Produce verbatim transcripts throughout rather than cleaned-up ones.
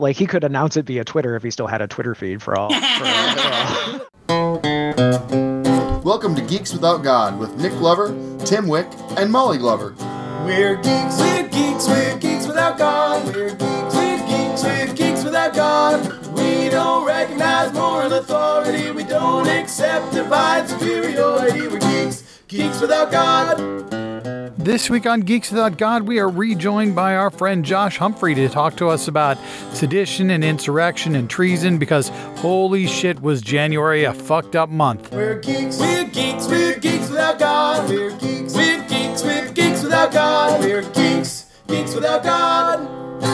Like, he could announce it via Twitter if he still had a Twitter feed for all. For all. Welcome to Geeks Without God with Nick Glover, Tim Wick, and Molly Glover. We're geeks, we're geeks, we're geeks without God. We're geeks, we're geeks, we're geeks without God. We don't recognize moral authority. We don't accept divine superiority. We're geeks, geeks without God. This week on Geeks Without God, we are rejoined by our friend Josh Humphrey to talk to us about sedition and insurrection and treason, because holy shit, was January a fucked up month. We're geeks, we're geeks, we're geeks without God. We're geeks, we're geeks, we're geeks without God. We're geeks, geeks without God.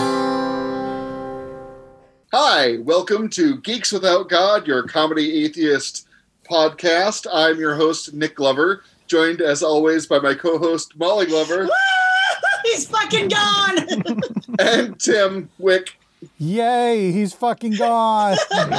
Hi, welcome to Geeks Without God, your comedy atheist podcast. I'm your host, Nick Glover, joined as always by my co-host, Molly Glover. Woo! He's fucking gone! And Tim Wick. Yay, he's fucking gone.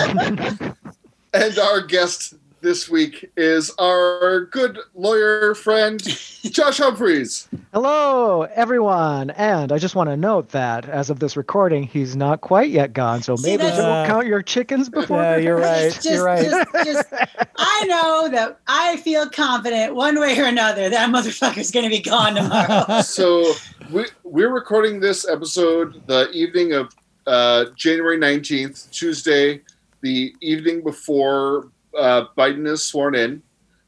And our guest this week is our good lawyer friend, Josh Humphreys. Hello, everyone. And I just want to note that as of this recording, he's not quite yet gone. So See, maybe that's- don't Uh, count your chickens before. Yeah, you're right. Just, You're right. just, just, I know that I feel confident one way or another that motherfucker's going to be gone tomorrow. So we, we're recording this episode the evening of uh, January nineteenth, Tuesday, the evening before uh, Biden is sworn in,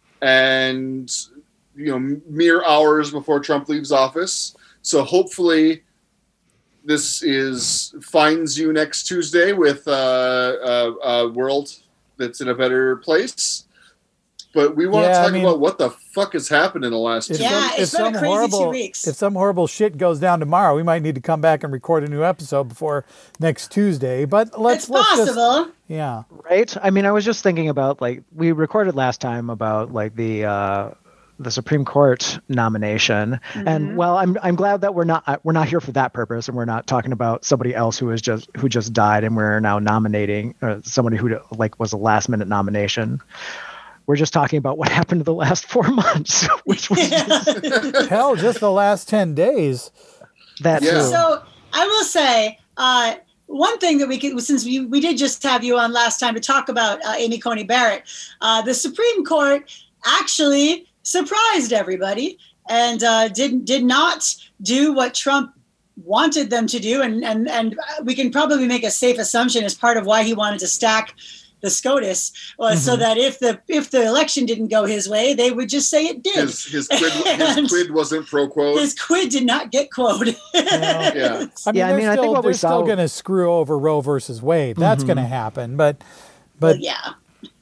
and you know, mere hours before Trump leaves office. So hopefully this is finds you next Tuesday with uh, a, a world that's in a better place. But we want Yeah, to I talk mean- about what the fuck has happened in the last If two Yeah, weeks. it's been a crazy horrible, two weeks. If some horrible shit goes down tomorrow, we might need to come back and record a new episode before next Tuesday. But let's it's let's just possible. yeah. Right? I mean, I was just thinking about, like, we recorded last time about, like, the uh, the Supreme Court nomination, and well, I'm I'm glad that we're not uh, we're not here for that purpose, and we're not talking about somebody else who is just who just died, and we're now nominating uh, somebody who like was a last minute nomination. We're just talking about what happened in the last four months, which was just Hell, just the last ten days. that Yeah. too. So I will say, uh, one thing that we could, since we, we did just have you on last time to talk about uh, Amy Coney Barrett, uh, the Supreme Court actually surprised everybody and uh, did did not do what Trump wanted them to do, and and and we can probably make a safe assumption as part of why he wanted to stack the SCOTUS was so that if the if the election didn't go his way, they would just say it did. His, his, quid, And- his quid wasn't pro quo. His quid did not get quoted. Yeah. I mean, Yeah, I they're mean, I still, think what we they're still saw- going to screw over Roe versus Wade. That's going to happen. But but yeah.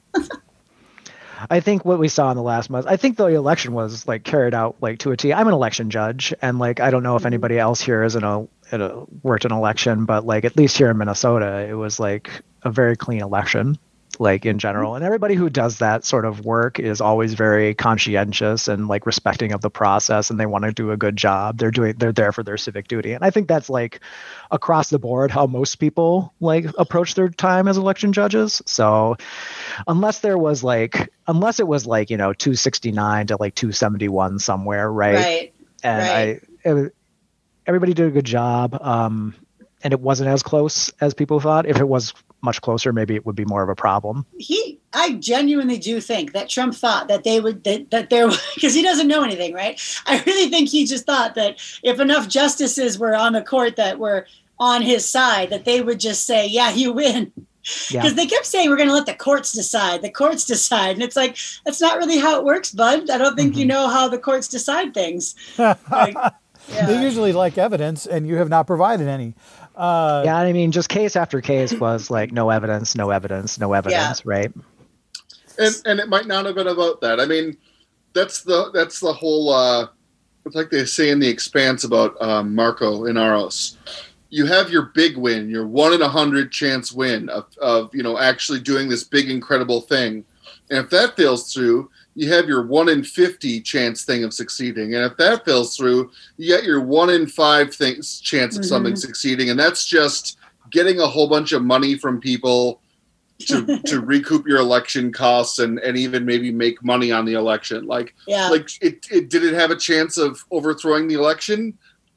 I think what we saw in the last month, I think the election was like carried out like to a T. I'm an election judge, and like I don't know if anybody else here is in a, in a worked an election, but like at least here in Minnesota, it was like a very clean election, like in general. And everybody who does that sort of work is always very conscientious and like respecting of the process, and they want to do a good job. They're doing they're there for their civic duty. And I think that's like across the board how most people like approach their time as election judges. So unless there was like unless it was like, you know, two sixty-nine to like two seventy-one somewhere, right? Right. And right. I it, everybody did a good job. Um and it wasn't as close as people thought. If it was much closer, maybe it would be more of a problem. He, I genuinely do think that Trump thought that they would, that, that there, because he doesn't know anything, right? I really think he just thought that if enough justices were on the court that were on his side, that they would just say, yeah, you win. Because Yeah. they kept saying, we're going to let the courts decide, the courts decide. And it's like, that's not really how it works, bud. I don't think you know how the courts decide things. Like, they yeah. usually like evidence, and you have not provided any. Uh, Yeah, I mean, just case after case was like no evidence, no evidence, no evidence, right? and and it might not have been about that. I mean, that's the that's the whole. Uh, it's like they say in The Expanse about um, Marco Inaros. You have your big win, your one in a hundred chance win of, of you know actually doing this big incredible thing, and if that fails through, you have your one in fifty chance thing of succeeding, and if that fails through, you get your one in five things chance of something Mhm. succeeding, and that's just getting a whole bunch of money from people to to recoup your election costs and, and even maybe make money on the election. Like Yeah. like it, it did it have a chance of overthrowing the election?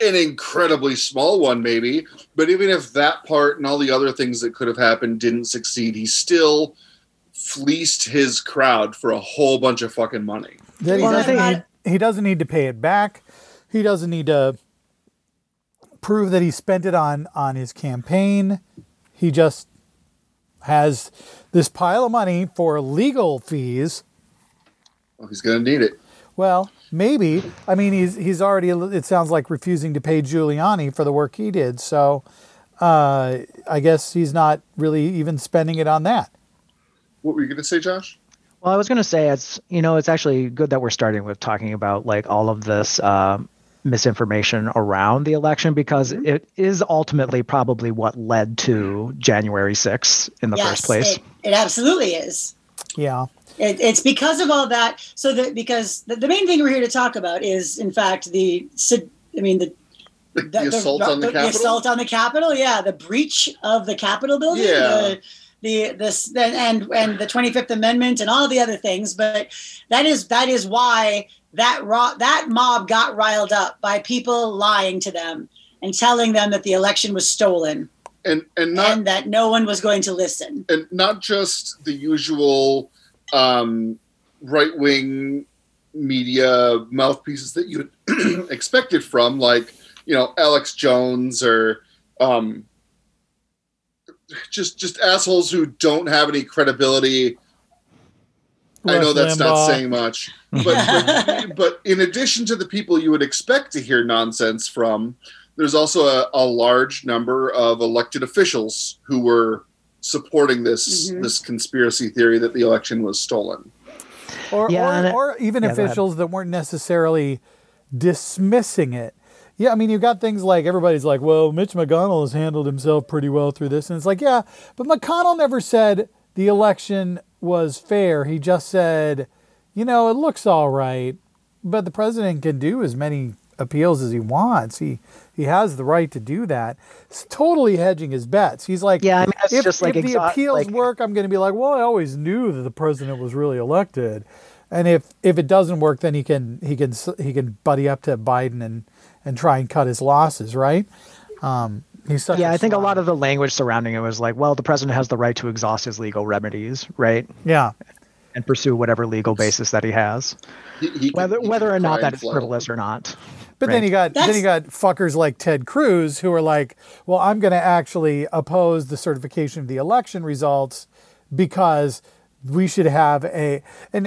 an incredibly small one, maybe. But even if that part and all the other things that could have happened didn't succeed, he still fleeced his crowd for a whole bunch of fucking money. That he, Well, doesn't I- need, he doesn't need to pay it back. He doesn't need to prove that he spent it on, on his campaign. He just has this pile of money for legal fees. Well, he's going to need it. Well, maybe. I mean, he's he's already, it sounds like, refusing to pay Giuliani for the work he did. So uh, I guess he's not really even spending it on that. What were you going to say, Josh? Well, I was going to say it's, you know, it's actually good that we're starting with talking about like all of this uh, misinformation around the election, because it is ultimately probably what led to January sixth in the yes, first place. It, it absolutely is. Yeah. It, it's because of all that. So that because the, the main thing we're here to talk about is, in fact, the sid- I mean the The, the assault on the, the Capitol? assault on the Capitol. Yeah, the breach of the Capitol building. Yeah. The, the this and and the twenty-fifth Amendment and all the other things. But that is that is why that raw, that mob got riled up by people lying to them and telling them that the election was stolen and and not and that no one was going to listen. and not just the usual um, right-wing media mouthpieces that you had expected from, like, you know, Alex Jones or um, just just assholes who don't have any credibility. I know Rush that's not Limbaugh. saying much, but, but but in addition to the people you would expect to hear nonsense from, there's also a, a large number of elected officials who were supporting this Mhm. this conspiracy theory that the election was stolen. Or, Yeah, and or, it- or even yeah, go ahead. officials that weren't necessarily dismissing it. Yeah, I mean, you've got things like everybody's like, well, Mitch McConnell has handled himself pretty well through this. And it's like, yeah, but McConnell never said the election was fair. He just said, you know, it looks all right, but the president can do as many appeals as he wants. He he has the right to do that. It's totally hedging his bets. He's like, Yeah, I mean, that's if, just like if the exo- appeals like- work, I'm going to be like, well, I always knew that the president was really elected. And if, if it doesn't work, then he can he can he can buddy up to Biden and, and try and cut his losses, right? Um, he's such Yeah, a I think a slob. lot of the language surrounding it was like, well, the president has the right to exhaust his legal remedies, right? yeah. And pursue whatever legal basis that he has, He, he can- whether he whether can or not cry that and is fly. frivolous or not. But then Right. you got then That's- you got fuckers like Ted Cruz who are like, well, I'm going to actually oppose the certification of the election results because we should have a and.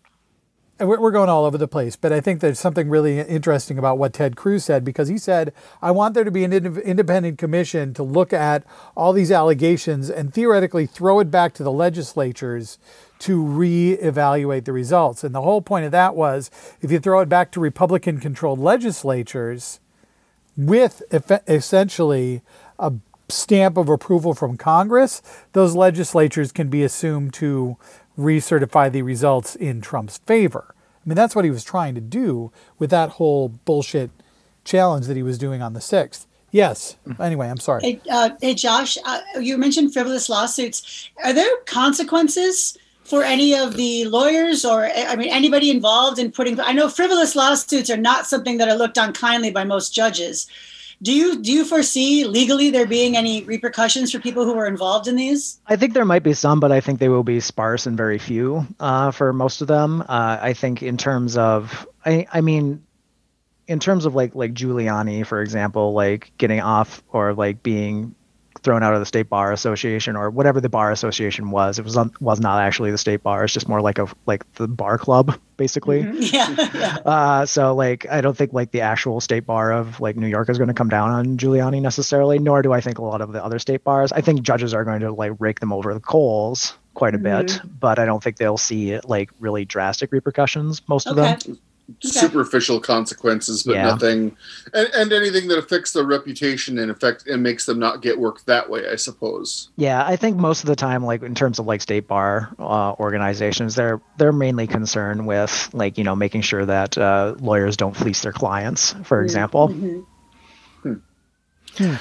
and We're we're going all over the place, but I think there's something really interesting about what Ted Cruz said, because he said, I want there to be an ind- independent commission to look at all these allegations and theoretically throw it back to the legislatures to reevaluate the results. And the whole point of that was, if you throw it back to Republican-controlled legislatures with eff- essentially a stamp of approval from Congress, those legislatures can be assumed to recertify the results in Trump's favor. I mean, that's what he was trying to do with that whole bullshit challenge that he was doing on the sixth. Yes. Anyway, I'm sorry. Hey, uh, hey Josh, uh, you mentioned frivolous lawsuits. Are there consequences for any of the lawyers or, I mean, anybody involved in putting, I know frivolous lawsuits are not something that are looked on kindly by most judges. Do you, do you foresee legally there being any repercussions for people who are involved in these? I think there might be some, but I think they will be sparse and very few uh, for most of them. Uh, I think in terms of, I, I mean, in terms of like like Giuliani, for example, like getting off or like being thrown out of the state bar association or whatever the bar association was, it was un- was not actually the state bar. It's just more like a like the bar club, basically. Yeah. yeah. Uh, so like, I don't think like the actual state bar of like New York is going to come down on Giuliani necessarily, nor do I think a lot of the other state bars. I think judges are going to like rake them over the coals quite a bit, but I don't think they'll see like really drastic repercussions, most of Okay. them. Superficial consequences, but Yeah. nothing, and, and anything that affects their reputation and affect and makes them not get work that way, I suppose. Yeah, I think most of the time, like in terms of like state bar uh, organizations, they're they're mainly concerned with like, you know, making sure that uh, lawyers don't fleece their clients, for example. Mhm. Hmm.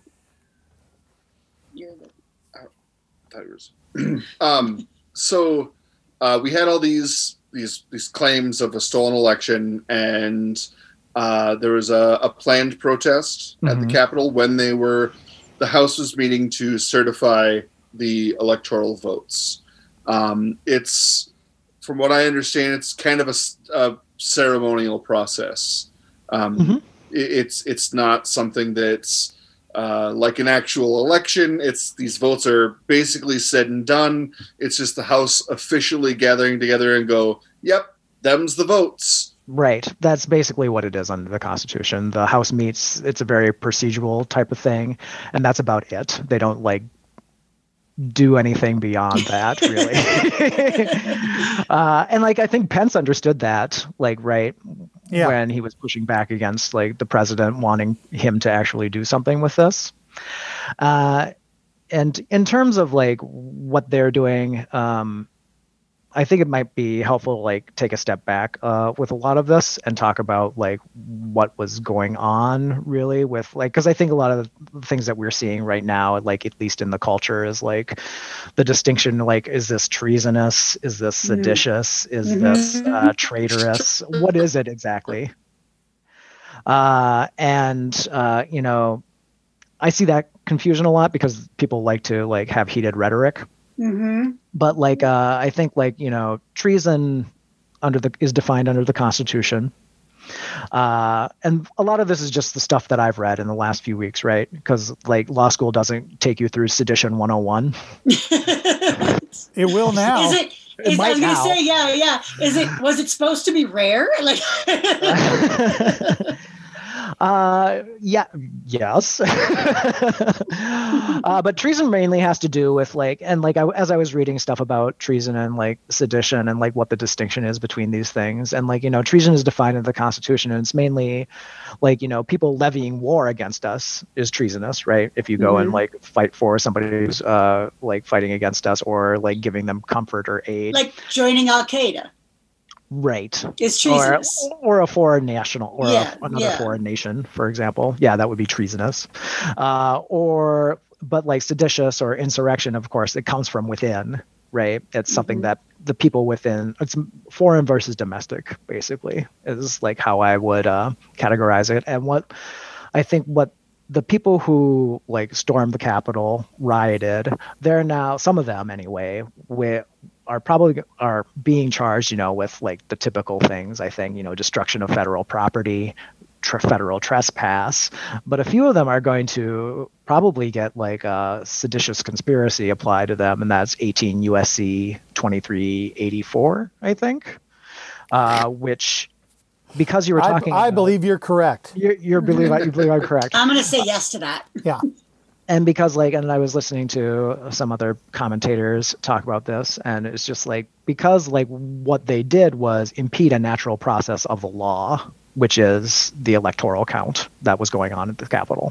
You're the- Tigers. um, so uh, we had all these these these claims of a stolen election, and Uh, there was a, a planned protest at the Mhm. Capitol when they were, the House was meeting to certify the electoral votes. Um, it's, from what I understand, it's kind of a, s- a ceremonial process. Um, Mhm. it, it's it's not something that's uh, like an actual election. It's these votes are basically said and done. It's just the House officially gathering together and go, "Yep, them's the votes." Right. That's basically what it is under the Constitution. The House meets, it's a very procedural type of thing, and that's about it. They don't like do anything beyond that, really. uh, and like I think Pence understood that, like, right, Yeah. when he was pushing back against like the president wanting him to actually do something with this. Uh, and in terms of like what they're doing, um, I think it might be helpful to like take a step back uh, with a lot of this and talk about like what was going on really with like, because I think a lot of the things that we're seeing right now, like at least in the culture, is like the distinction, like, is this treasonous? Is this seditious? Is Mhm. this uh, traitorous? What is it exactly? Uh, and uh, you know, I see that confusion a lot because people like to like have heated rhetoric. Mm-hmm. But like uh, I think like you know treason under the is defined under the Constitution, uh, and a lot of this is just the stuff that I've read in the last few weeks, right? Because like law school doesn't take you through sedition one oh one. It will now. Is it? It Is, I might was gonna now. say, yeah, yeah. Is it? Was it supposed to be rare? Like, Uh, yeah, yes. uh, but treason mainly has to do with like, and like, I, as I was reading stuff about treason and like sedition and like what the distinction is between these things, and like, you know, treason is defined in the Constitution, and it's mainly like, you know, people levying war against us is treasonous, right? If you go and Mhm. like fight for somebody who's uh like fighting against us, or like giving them comfort or aid, like joining Al Qaeda right? is Or, treasonous. or a foreign national, or Yeah, a, another yeah. foreign nation, for example. Yeah, that would be treasonous. Uh, or, but like seditious or insurrection, of course, it comes from within, right? It's something Mhm. that the people within, it's foreign versus domestic, basically, is like how I would uh, categorize it. And what I think what the people who like stormed the Capitol, rioted, they're now, some of them anyway, with are probably are being charged, you know, with like the typical things. I think, you know, destruction of federal property, tr- federal trespass, but a few of them are going to probably get like a seditious conspiracy applied to them, and that's eighteen U S C twenty-three eighty-four, I think, uh, which because you were I, talking, I about- believe you're correct. you're, you're believe you believe I'm correct. I'm gonna say yes to that. Yeah. And because like, and I was listening to some other commentators talk about this, and it's just like, because like what they did was impede a natural process of the law, which is the electoral count that was going on at the Capitol.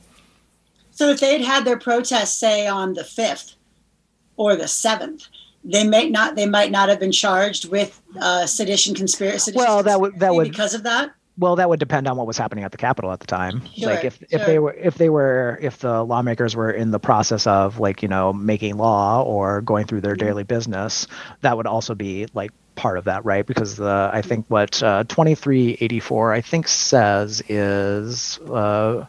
So if they had had their protest, say on the fifth or the seventh, they may not. They might not have been charged with uh, sedition conspiracy. Well, that would- that would- because of that. Well, that would depend on what was happening at the Capitol at the time. Sure, like if, if sure. they were if they were if the lawmakers were in the process of like, you know, making law or going through their Mhm. daily business, that would also be like part of that, right? Because the I think what uh, twenty-three eighty-four I think says is uh,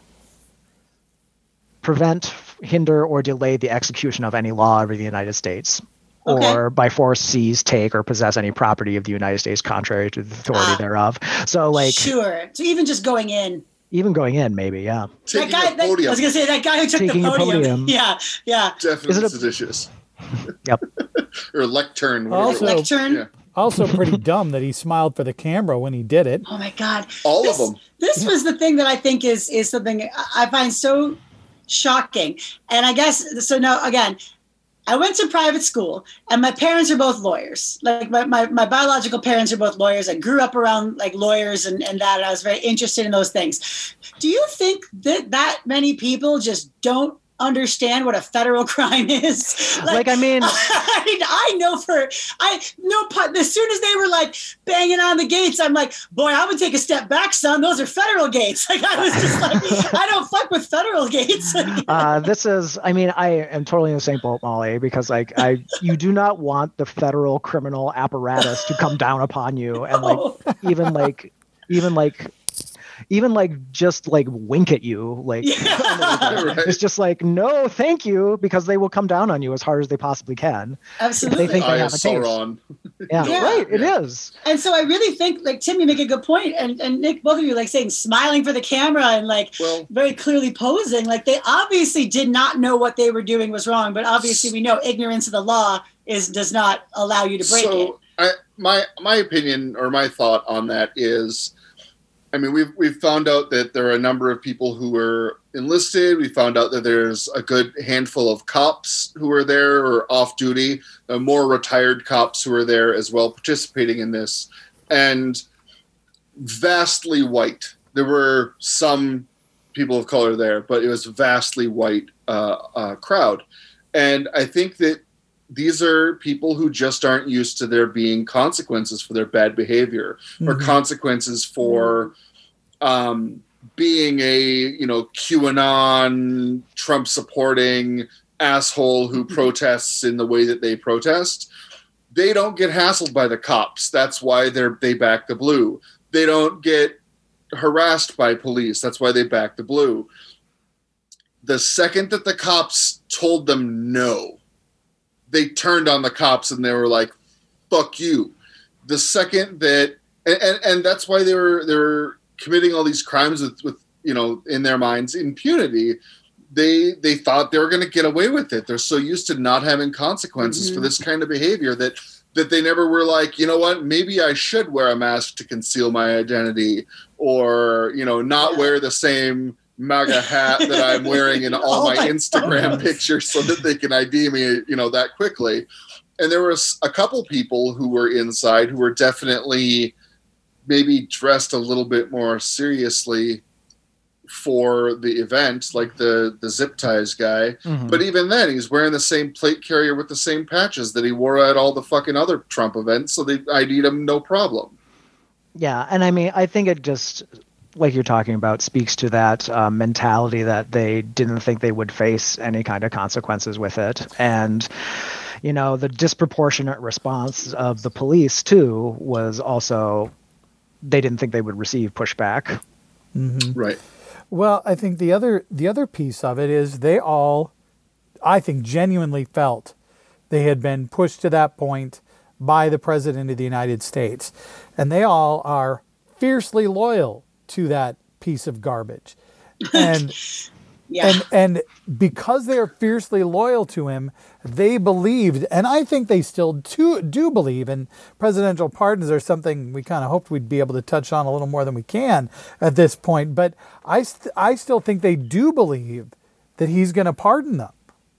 prevent, hinder, or delay the execution of any law over the United States. Okay. Or by force seize, take, or possess any property of the United States contrary to the authority Ah. thereof. So, like, Sure. So even just going in, even going in, maybe, yeah. Taking that guy. a That, I podium, was gonna say that guy who took Taking the a podium. podium. Yeah, yeah. definitely Is it a- seditious. Yep. Or lectern. whatever. Also- Lectern. Yeah. Also pretty dumb that he smiled for the camera when he did it. Oh my God. All this, of them. This was the thing that I think is is something I find so shocking. And I guess so. Now again, I went to private school, and my parents are both lawyers. Like my, my, my biological parents are both lawyers. I grew up around like lawyers and, and that, and I was very interested in those things. Do you think that that many people just don't understand what a federal crime is? Like, I mean- I, I know for, I know, as soon as they were like banging on the gates, I'm like, boy, I would take a step back, son. Those are federal gates. Like, I was just like, I don't fuck with federal gates. Uh, this is, I mean, I am totally in the same boat, Molly, because like I, you do not want the federal criminal apparatus to come down upon you, and like even like even like even like just like wink at you, like Right. it's just like no, thank you, because they will come down on you as hard as they possibly can. Absolutely. They think Eye they of have a case. Sauron. Yeah, Yeah. right. It Yeah. is. And so I really think, like, Tim, you make a good point, and, and Nick, both of you, like saying smiling for the camera and like Well, very clearly posing. Like they obviously did not know what they were doing was wrong, but obviously we know ignorance of the law is does not allow you to break it. so I, my my opinion or my thought on that is, I mean, we've we've found out that there are a number of people who were enlisted. We found out that there's a good handful of cops who are there or off duty, uh, more retired cops who are there as well, participating in this, and vastly white. There were some people of color there, but it was a vastly white uh, uh, crowd, and I think that these are people who just aren't used to there being consequences for their bad behavior or Mhm. consequences for um, being a, you know, QAnon, Trump supporting asshole who protests in the way that they protest. They don't get hassled by the cops. That's why they're, they back the blue. They don't get harassed by police. That's why they back the blue. The second that the cops told them no, they turned on the cops and they were like, fuck you. The second that, and, and, and that's why they were, they were committing all these crimes with, with, you know, in their minds, impunity. They, they thought they were going to get away with it. They're so used to not having consequences Mhm. for this kind of behavior that, that they never were like, you know what, maybe I should wear a mask to conceal my identity, or, you know, not Yeah. wear the same MAGA hat that I'm wearing in all All my my Instagram photos. pictures so that they can I D me, you know, that quickly. And there was a couple people who were inside who were definitely maybe dressed a little bit more seriously for the event, like the, the zip ties guy. Mhm. But even then, he's wearing the same plate carrier with the same patches that he wore at all the fucking other Trump events, so they I D'd him no problem. Yeah, and I mean, I think it just, like you're talking about, speaks to that uh, mentality that they didn't think they would face any kind of consequences with it. And, you know, the disproportionate response of the police, too, was also, they didn't think they would receive pushback. Right. Well, I think the other the other piece of it is they all, I think, genuinely felt they had been pushed to that point by the President of the United States. And they all are fiercely loyal to that piece of garbage. And Yeah. and and because they are fiercely loyal to him, they believed, and I think they still do, do believe, and presidential pardons are something we kind of hoped we'd be able to touch on a little more than we can at this point. But I, st- I still think they do believe that he's going to pardon them.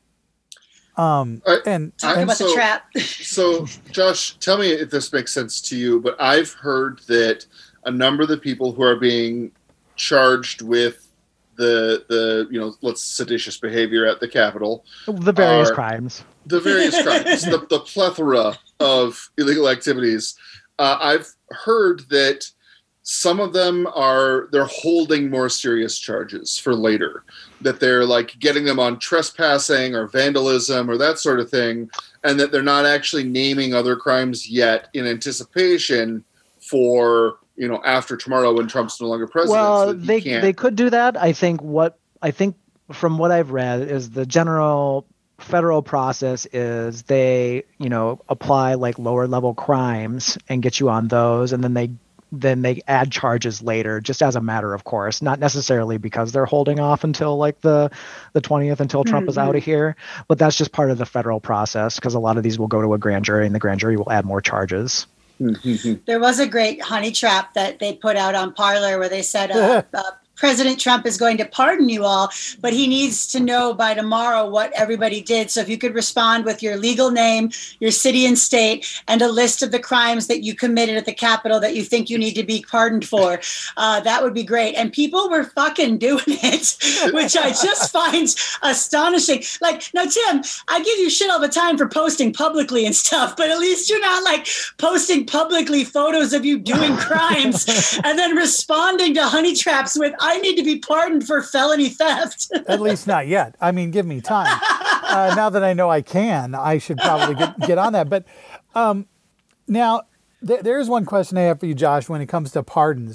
Um, I- and Talk and about so- the trap. So, Josh, tell me if this makes sense to you, but I've heard that a number of the people who are being charged with the, the you know, let's seditious behavior at the Capitol, The various Are- crimes. the various crimes, the, the plethora of illegal activities, uh, I've heard that some of them are, they're holding more serious charges for later, that they're like getting them on trespassing or vandalism or that sort of thing, and that they're not actually naming other crimes yet in anticipation for, you know, after tomorrow when Trump's no longer president. so Well, that he they can't- they could do that. I think what I think from what I've read is the general federal process is they, you know, apply like lower level crimes and get you on those, and then they then they add charges later, just as a matter of course, not necessarily because they're holding off until like the the twentieth until Trump is out of here, but that's just part of the federal process, because a lot of these will go to a grand jury and the grand jury will add more charges. There was a great honey trap that they put out on Parler where they said uh, uh, President Trump is going to pardon you all, but he needs to know by tomorrow what everybody did. So if you could respond with your legal name, your city and state, and a list of the crimes that you committed at the Capitol that you think you need to be pardoned for, uh, that would be great. And people were fucking doing it, which I just find astonishing. Like, now, Tim, I give you shit all the time for posting publicly and stuff, but at least you're not like posting publicly photos of you doing crimes and then responding to honey traps with, I need to be pardoned for felony theft. at least not yet. I mean, give me time. Uh, now that I know I can, I should probably get, get on that. But um, now, th- there's one question I have for you, Josh, when it comes to pardons.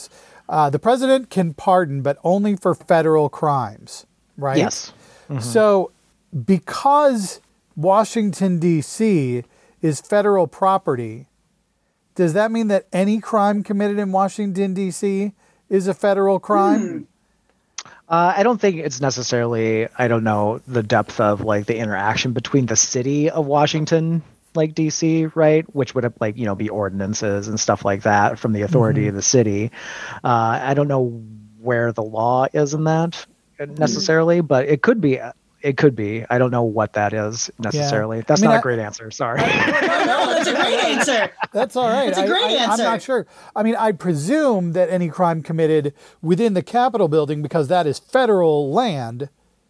Uh, the president can pardon, but only for federal crimes, right? Yes. Mm-hmm. So because Washington, D C is federal property, does that mean that any crime committed in Washington, D C is a federal crime? Hmm. Uh, I don't think it's necessarily, I don't know the depth of like the interaction between the city of Washington, like D C, right? Which would have like, you know, be ordinances and stuff like that from the authority Mm-hmm. of the city. Uh, I don't know where the law is in that necessarily, but it could be, it could be. I don't know what that is necessarily. That's I mean, not I- a great answer. Sorry. No, that's a great answer. That's all right. That's a great I, I, answer. I'm not sure. I mean, I presume that any crime committed within the Capitol building, because that is federal land,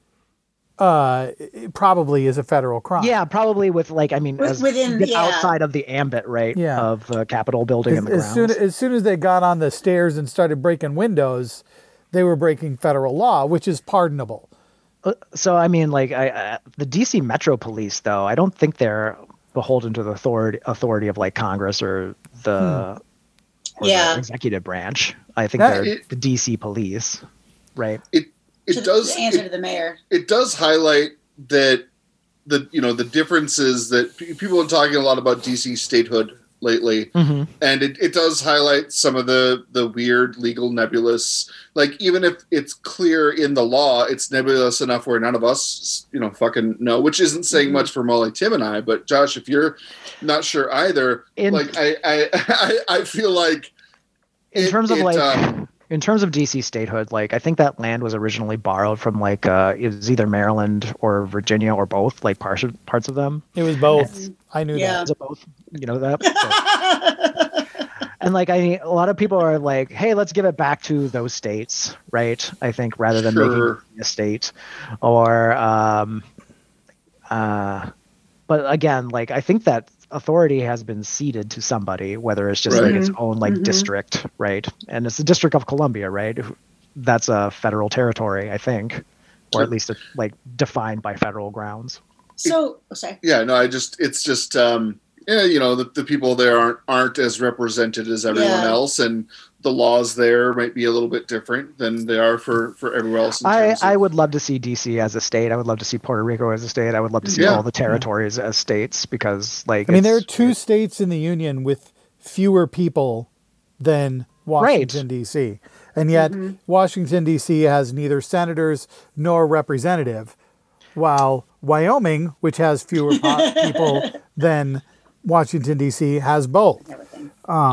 uh, it probably is a federal crime. Yeah, probably with like, I mean, With- as within- get yeah. outside of the ambit, right? Yeah. Of the Capitol building As, and the as grounds. soon as soon as they got on the stairs and started breaking windows, they were breaking federal law, which is pardonable. Uh, So I mean, like I, uh, the D C Metro Police, though, I don't think they're beholden to the authority authority of like Congress or the, or Yeah. the executive branch. I think That- they're it- the D C Police, right? It it To the- does the answer it, to the mayor. it does highlight that the you know the differences that pe- people are talking a lot about D C statehood lately, Mm-hmm. and it, it does highlight some of the the weird legal nebulous. Like even if it's clear in the law, it's nebulous enough where none of us you know fucking know. Which isn't saying Mhm. much for Molly, Tim, and I. But Josh, if you're not sure either, In- like I I I, I feel like In it- terms of it, like, uh, in terms of D C statehood, like I think that land was originally borrowed from like uh, it was either Maryland or Virginia or both, like parts of parts of them. It was both. I knew Yeah. Is it both? You know that. So- And like I, a lot of people are like, "Hey, let's give it back to those states," right? I think rather than Sure. making it a state, or, um, uh, but again, like I think that authority has been ceded to somebody, whether it's just Right. like its own like Mhm. district, right? And it's the District of Columbia, right? That's a federal territory, I think, or at least like defined by federal grounds. So, oh, sorry. yeah, no, I just it's just um yeah, you know, the, the people there aren't aren't as represented as everyone Yeah. else, and the laws there might be a little bit different than they are for for everywhere else. In I, terms I of- would love to see D C as a state. I would love to see Puerto Rico as a state. I would love to see Yeah. all the territories as states because, like, I mean, there are it's- two states in the union with fewer people than Washington, Right. D C. And yet, Washington, D C has neither senators nor representative, while Wyoming, which has fewer po- people than Washington, D C, has both, Everything.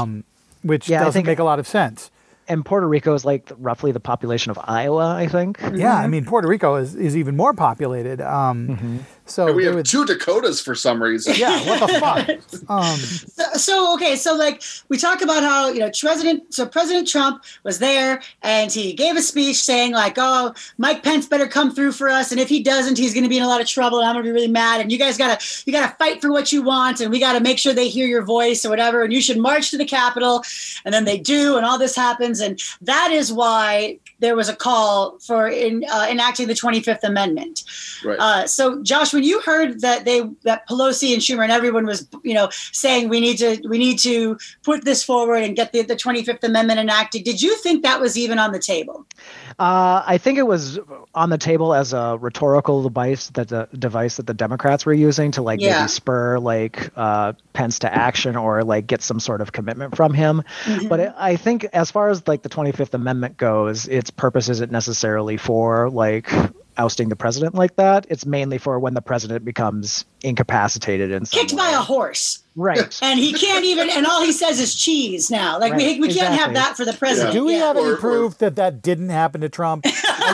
which Yeah, I doesn't think- make a lot of sense. and Puerto Rico is like roughly the population of Iowa, I think. Yeah, I mean, Puerto Rico is, is even more populated. Um, So we they have would- two Dakotas for some reason. yeah, what the fuck? Um, So, so okay, so like we talk about how you know President, so President Trump was there and he gave a speech saying like, oh, Mike Pence better come through for us, and if he doesn't, he's going to be in a lot of trouble, and I'm going to be really mad, and you guys gotta you gotta fight for what you want, and we got to make sure they hear your voice or whatever, and you should march to the Capitol, and then they do, and all this happens, and that is why there was a call for in, uh, enacting the twenty-fifth Amendment. Right. Uh, so, Josh, when you heard that they that Pelosi and Schumer and everyone was, you know, saying we need to we need to put this forward and get the, the twenty-fifth Amendment enacted, did you think that was even on the table? Uh, I think it was on the table as a rhetorical device that the device that the Democrats were using to like Yeah. maybe spur like uh, Pence to action or like get some sort of commitment from him. Mhm. But it, I think as far as like the twenty-fifth Amendment goes, its purpose isn't necessarily for like ousting the president like that. It's mainly for when the president becomes incapacitated in some Kicked by way. a horse, Right. and he can't even, and all he says is cheese now. Like we Right, we can't have exactly. that for the president. do we Yeah. have any Or- or- proof that that didn't happen to Trump?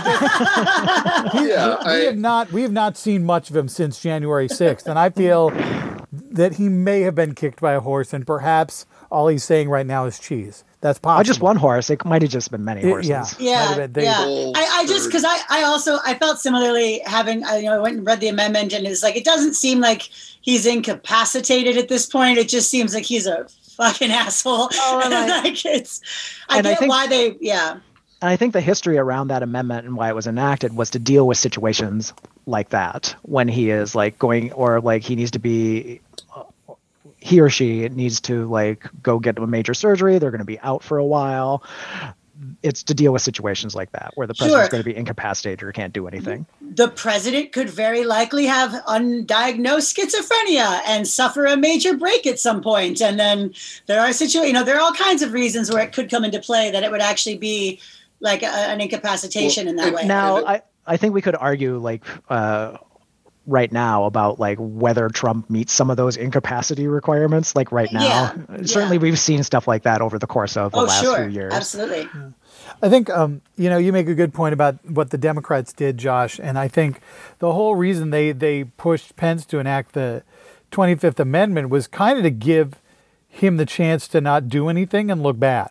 We- Yeah, we, I- have not we have not seen much of him since January sixth, and I feel that he may have been kicked by a horse, and perhaps all he's saying right now is cheese. That's possible. Oh, just one horse. It might have just been many It- horses. yeah. Might Yeah, have been- they- yeah. Whole I, I just third. because I, I also I felt similarly having I you know I went and read the amendment, and it's like it doesn't seem like he's incapacitated at this point. It just seems like he's a fucking asshole. Oh, and I- like it's I and I get think- why they yeah. And I think the history around that amendment and why it was enacted was to deal with situations like that when he is like going or like he needs to be he or she needs to like go get a major surgery. They're going to be out for a while. it's to deal with situations like that where the Sure. president's going to be incapacitated or can't do anything. The president could very likely have undiagnosed schizophrenia and suffer a major break at some point. And then there are situations, you know, there are all kinds of reasons where it could come into play that it would actually be like a, an incapacitation Well, in that and way. Now, I, I think we could argue like uh, right now about like whether Trump meets some of those incapacity requirements. Like right now, Yeah, certainly yeah. we've seen stuff like that over the course of the oh, last sure. few years. Absolutely. I think, um, you know, you make a good point about what the Democrats did, Josh. And I think the whole reason they, they pushed Pence to enact the twenty-fifth Amendment was kind of to give him the chance to not do anything and look bad.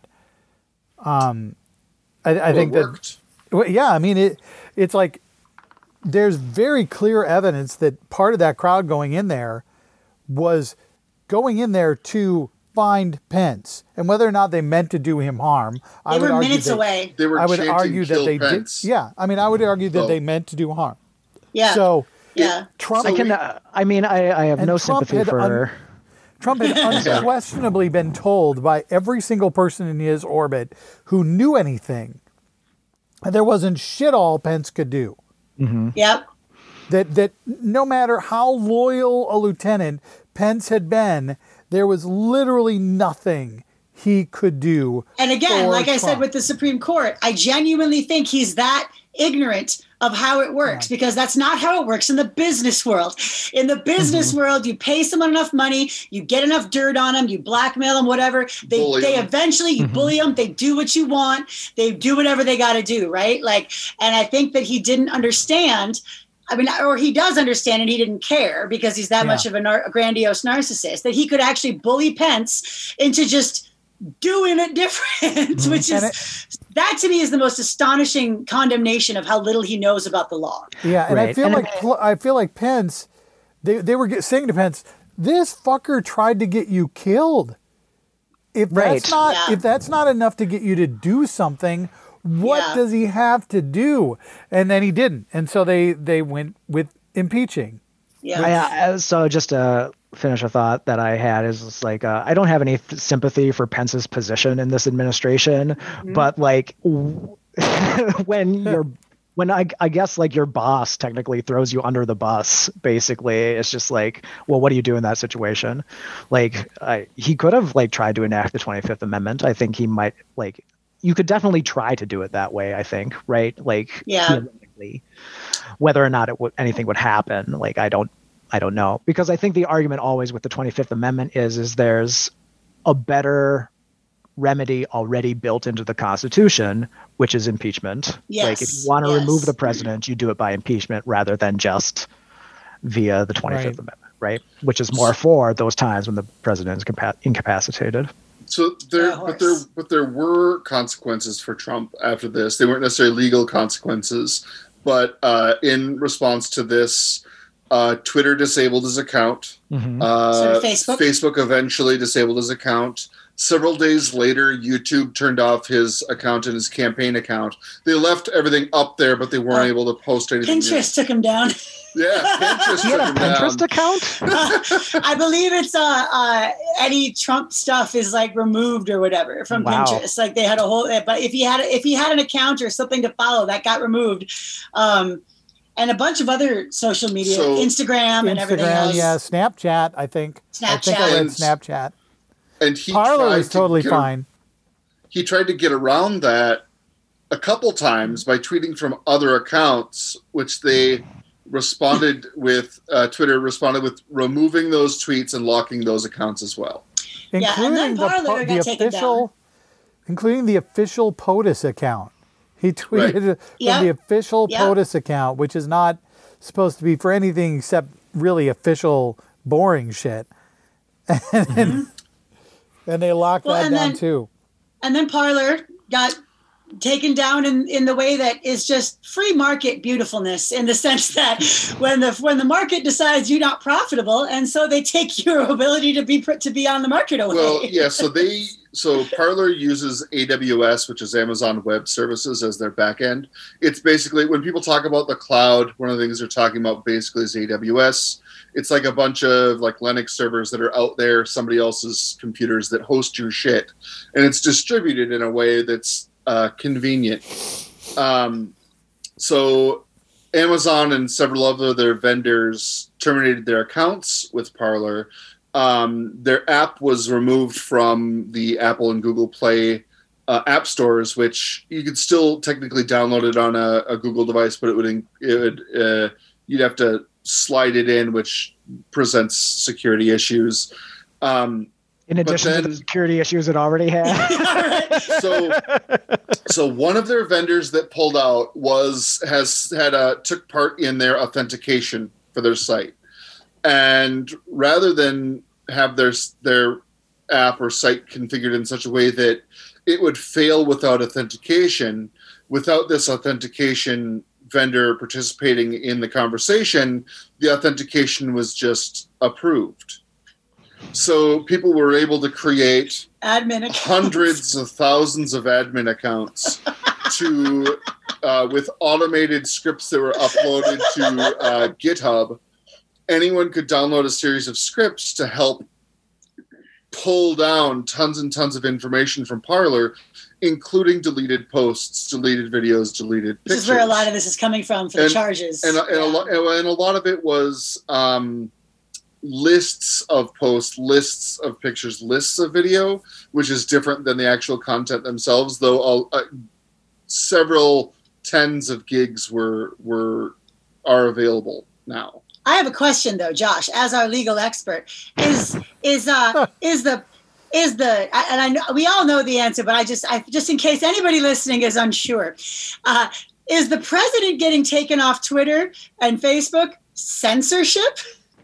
Um, I, I Well, think it that, worked. well, yeah, I mean, it, it's like there's very clear evidence that part of that crowd going in there was going in there to find Pence, and whether or not they meant to do him harm, I They would were argue minutes they- away. They were I would chanting, argue that "Kill they Pence." did. Yeah, I mean, I would argue that So- they meant to do harm. Yeah. So yeah. Trump, I can. Uh, I mean, I, I have And no Trump sympathy had for. un- Trump had unquestionably been told by every single person in his orbit who knew anything that there wasn't shit all Pence could do. Yep. That that no matter how loyal a lieutenant Pence had been, there was literally nothing he could do. And again, for like I said Trump. with the Supreme Court, I genuinely think he's that ignorant of how it works because that's not how it works in the business world. In the business Mm-hmm. world, you pay someone enough money, you get enough dirt on them, you blackmail them, whatever. They Bully they 'em. eventually you bully them, they do what you want, they do whatever they got to do, right? Like, and I think that he didn't understand. I mean, or he does understand and he didn't care because he's that Yeah. much of a, nar- a grandiose narcissist that he could actually bully Pence into just doing it different, which is And it- that to me is the most astonishing condemnation of how little he knows about the law. Yeah, and I Right. feel And- like Pl- I feel like Pence, they they were get, saying to Pence, "This fucker tried to get you killed. If that's Right. not Yeah. if that's not enough to get you to do something, what Yeah. does he have to do?" And then he didn't, and so they they went with impeaching. Yeah. I, uh, so just to finish a thought that I had is just like uh, I don't have any f- sympathy for Pence's position in this administration, but like w- when you're when I, I guess like your boss technically throws you under the bus, basically, it's just like, well, what do you do in that situation? Like I, he could have like tried to enact the twenty-fifth Amendment. I think he might like you could definitely try to do it that way. I think, right? Like Yeah. theoretically. Whether or not it would anything would happen, like I don't, I don't know, because I think the argument always with the twenty-fifth Amendment is, is there's a better remedy already built into the Constitution, which is impeachment. Yes, Like if you want to yes. remove the president, you do it by impeachment rather than just via the twenty-fifth Right. Amendment, right? Which is more for those times when the president is compa- incapacitated. So there, Yeah, but there, horse. but there were consequences for Trump after this. They weren't necessarily legal consequences, but uh, in response to this, uh, Twitter disabled his account. Mhm. Uh, So did Facebook? Facebook eventually disabled his account. Several days later, YouTube turned off his account and his campaign account. They left everything up there, but they weren't Oh, able to post anything. new. Pinterest took him down. Yeah, Pinterest He took had a him Pinterest down. account. I believe it's uh, uh any Trump stuff is like removed or whatever from Wow. Pinterest. Like they had a whole, but if he had if he had an account or something to follow, that got removed, um, and a bunch of other social media, So- Instagram and everything Instagram, else. yeah, Snapchat. I think. I think I read Snapchat. Snapchat. And he Parler tried was to totally get a- fine. he tried to get around that a couple times by tweeting from other accounts, which they responded with. Uh, Twitter responded with removing those tweets and locking those accounts as well. Yeah, and then including the, Parler po- got the taken official, including the official POTUS account. He tweeted Right. from Yep. the official Yep. POTUS account, which is not supposed to be for anything except really official boring shit. And, and they locked Well, that and down then- too. And then Parler got taken down in, in the way that is just free market beautifulness, in the sense that when the when the market decides you're not profitable, and so they take your ability to be to be on the market away. Well, yeah. So they so Parler uses A W S, which is Amazon Web Services, as their backend. It's basically when people talk about the cloud, one of the things they're talking about basically is A W S. It's like a bunch of like Linux servers that are out there, somebody else's computers that host your shit, and it's distributed in a way that's uh, convenient. Um, so Amazon and several other their vendors terminated their accounts with Parler. Um, their app was removed from the Apple and Google Play uh, app stores, which you could still technically download it on a, a Google device, but it would, it would uh, you'd have to slide it in, which presents security issues. Um, in addition then, to the security issues it already had. so, so one of their vendors that pulled out was has had a took part in their authentication for their site. And rather than have their their app or site configured in such a way that it would fail without authentication, without this authentication vendor participating in the conversation, the authentication was just approved. So people were able to create admin accounts. hundreds of thousands of admin accounts to uh, with automated scripts that were uploaded to uh, GitHub. Anyone could download a series of scripts to help pull down tons and tons of information from Parler, including deleted posts, deleted videos, deleted pictures. This is where a lot of this is coming from for and, the charges. And, and, yeah. a lot, and a lot of it was um, lists of posts, lists of pictures, lists of video, which is different than the actual content themselves, though uh, several tens of gigs were were are available now. I have a question though, Josh, as our legal expert. Is is uh is the is the and I know we all know the answer, but I just I just in case anybody listening is unsure, uh, is the president getting taken off Twitter and Facebook censorship?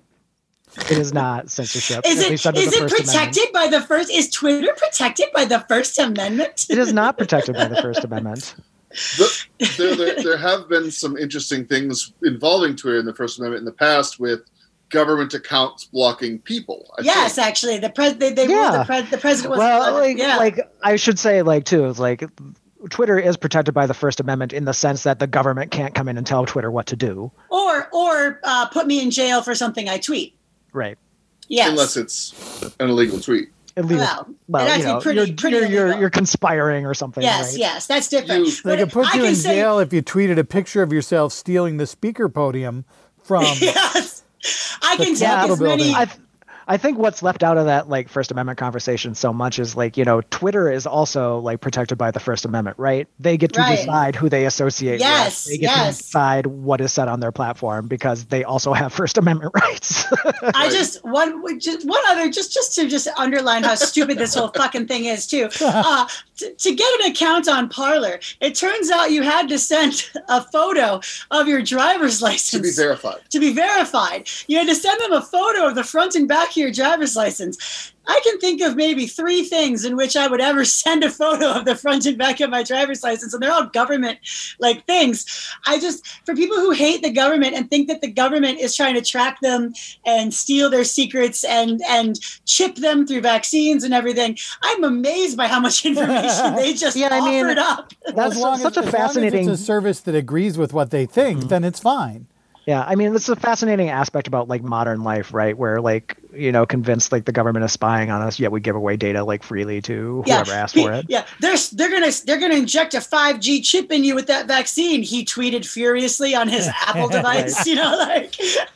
It is not censorship. Is it, is it protected by the first? Is Twitter protected by the First Amendment? It is not protected by the First Amendment. The, there, there, there have been some interesting things involving Twitter in the First Amendment in the past with government accounts blocking people. I yes, think. actually, the pres they, they yeah. ruled the, pres the president was well, like, yeah. like I should say, like too, it's like Twitter is protected by the First Amendment in the sense that the government can't come in and tell Twitter what to do, or or uh, put me in jail for something I tweet. Right. Yes. Unless it's an illegal tweet. Illegal. Well, well you know, pretty, you're, pretty you're, you're, illegal. you're conspiring or something. Yes, right? yes, that's different. You, they could put I you in say, jail if you tweeted a picture of yourself stealing the speaker podium from. Yes, I can yeah, take as many. I, th- I think what's left out of that like First Amendment conversation so much is like, you know, Twitter is also like protected by the First Amendment, right? They get to right. decide who they associate yes, with. They get yes. to decide what is said on their platform because they also have First Amendment rights. I just one just one other just just to just underline how stupid this whole fucking thing is too. Uh, to, to get an account on Parler, it turns out you had to send a photo of your driver's license to be verified. To be verified, you had to send them a photo of the front and back of your driver's license. I can think of maybe three things in which I would ever send a photo of the front and back of my driver's license, and they're all government like things. I just, for people who hate the government and think that the government is trying to track them and steal their secrets and and chip them through vaccines and everything, I'm amazed by how much information they just yeah, I mean, offered up. That's as long such as, a as long fascinating. as it's a service that agrees with what they think, mm-hmm. then it's fine. Yeah, I mean, it's a fascinating aspect about like modern life, right? Where like, you know, convinced like the government is spying on us, yet we give away data like freely to whoever yeah. asked for it. Yeah, they're they're gonna they're gonna inject a five G chip in you with that vaccine. He tweeted furiously on his Apple device. Right. You know, like.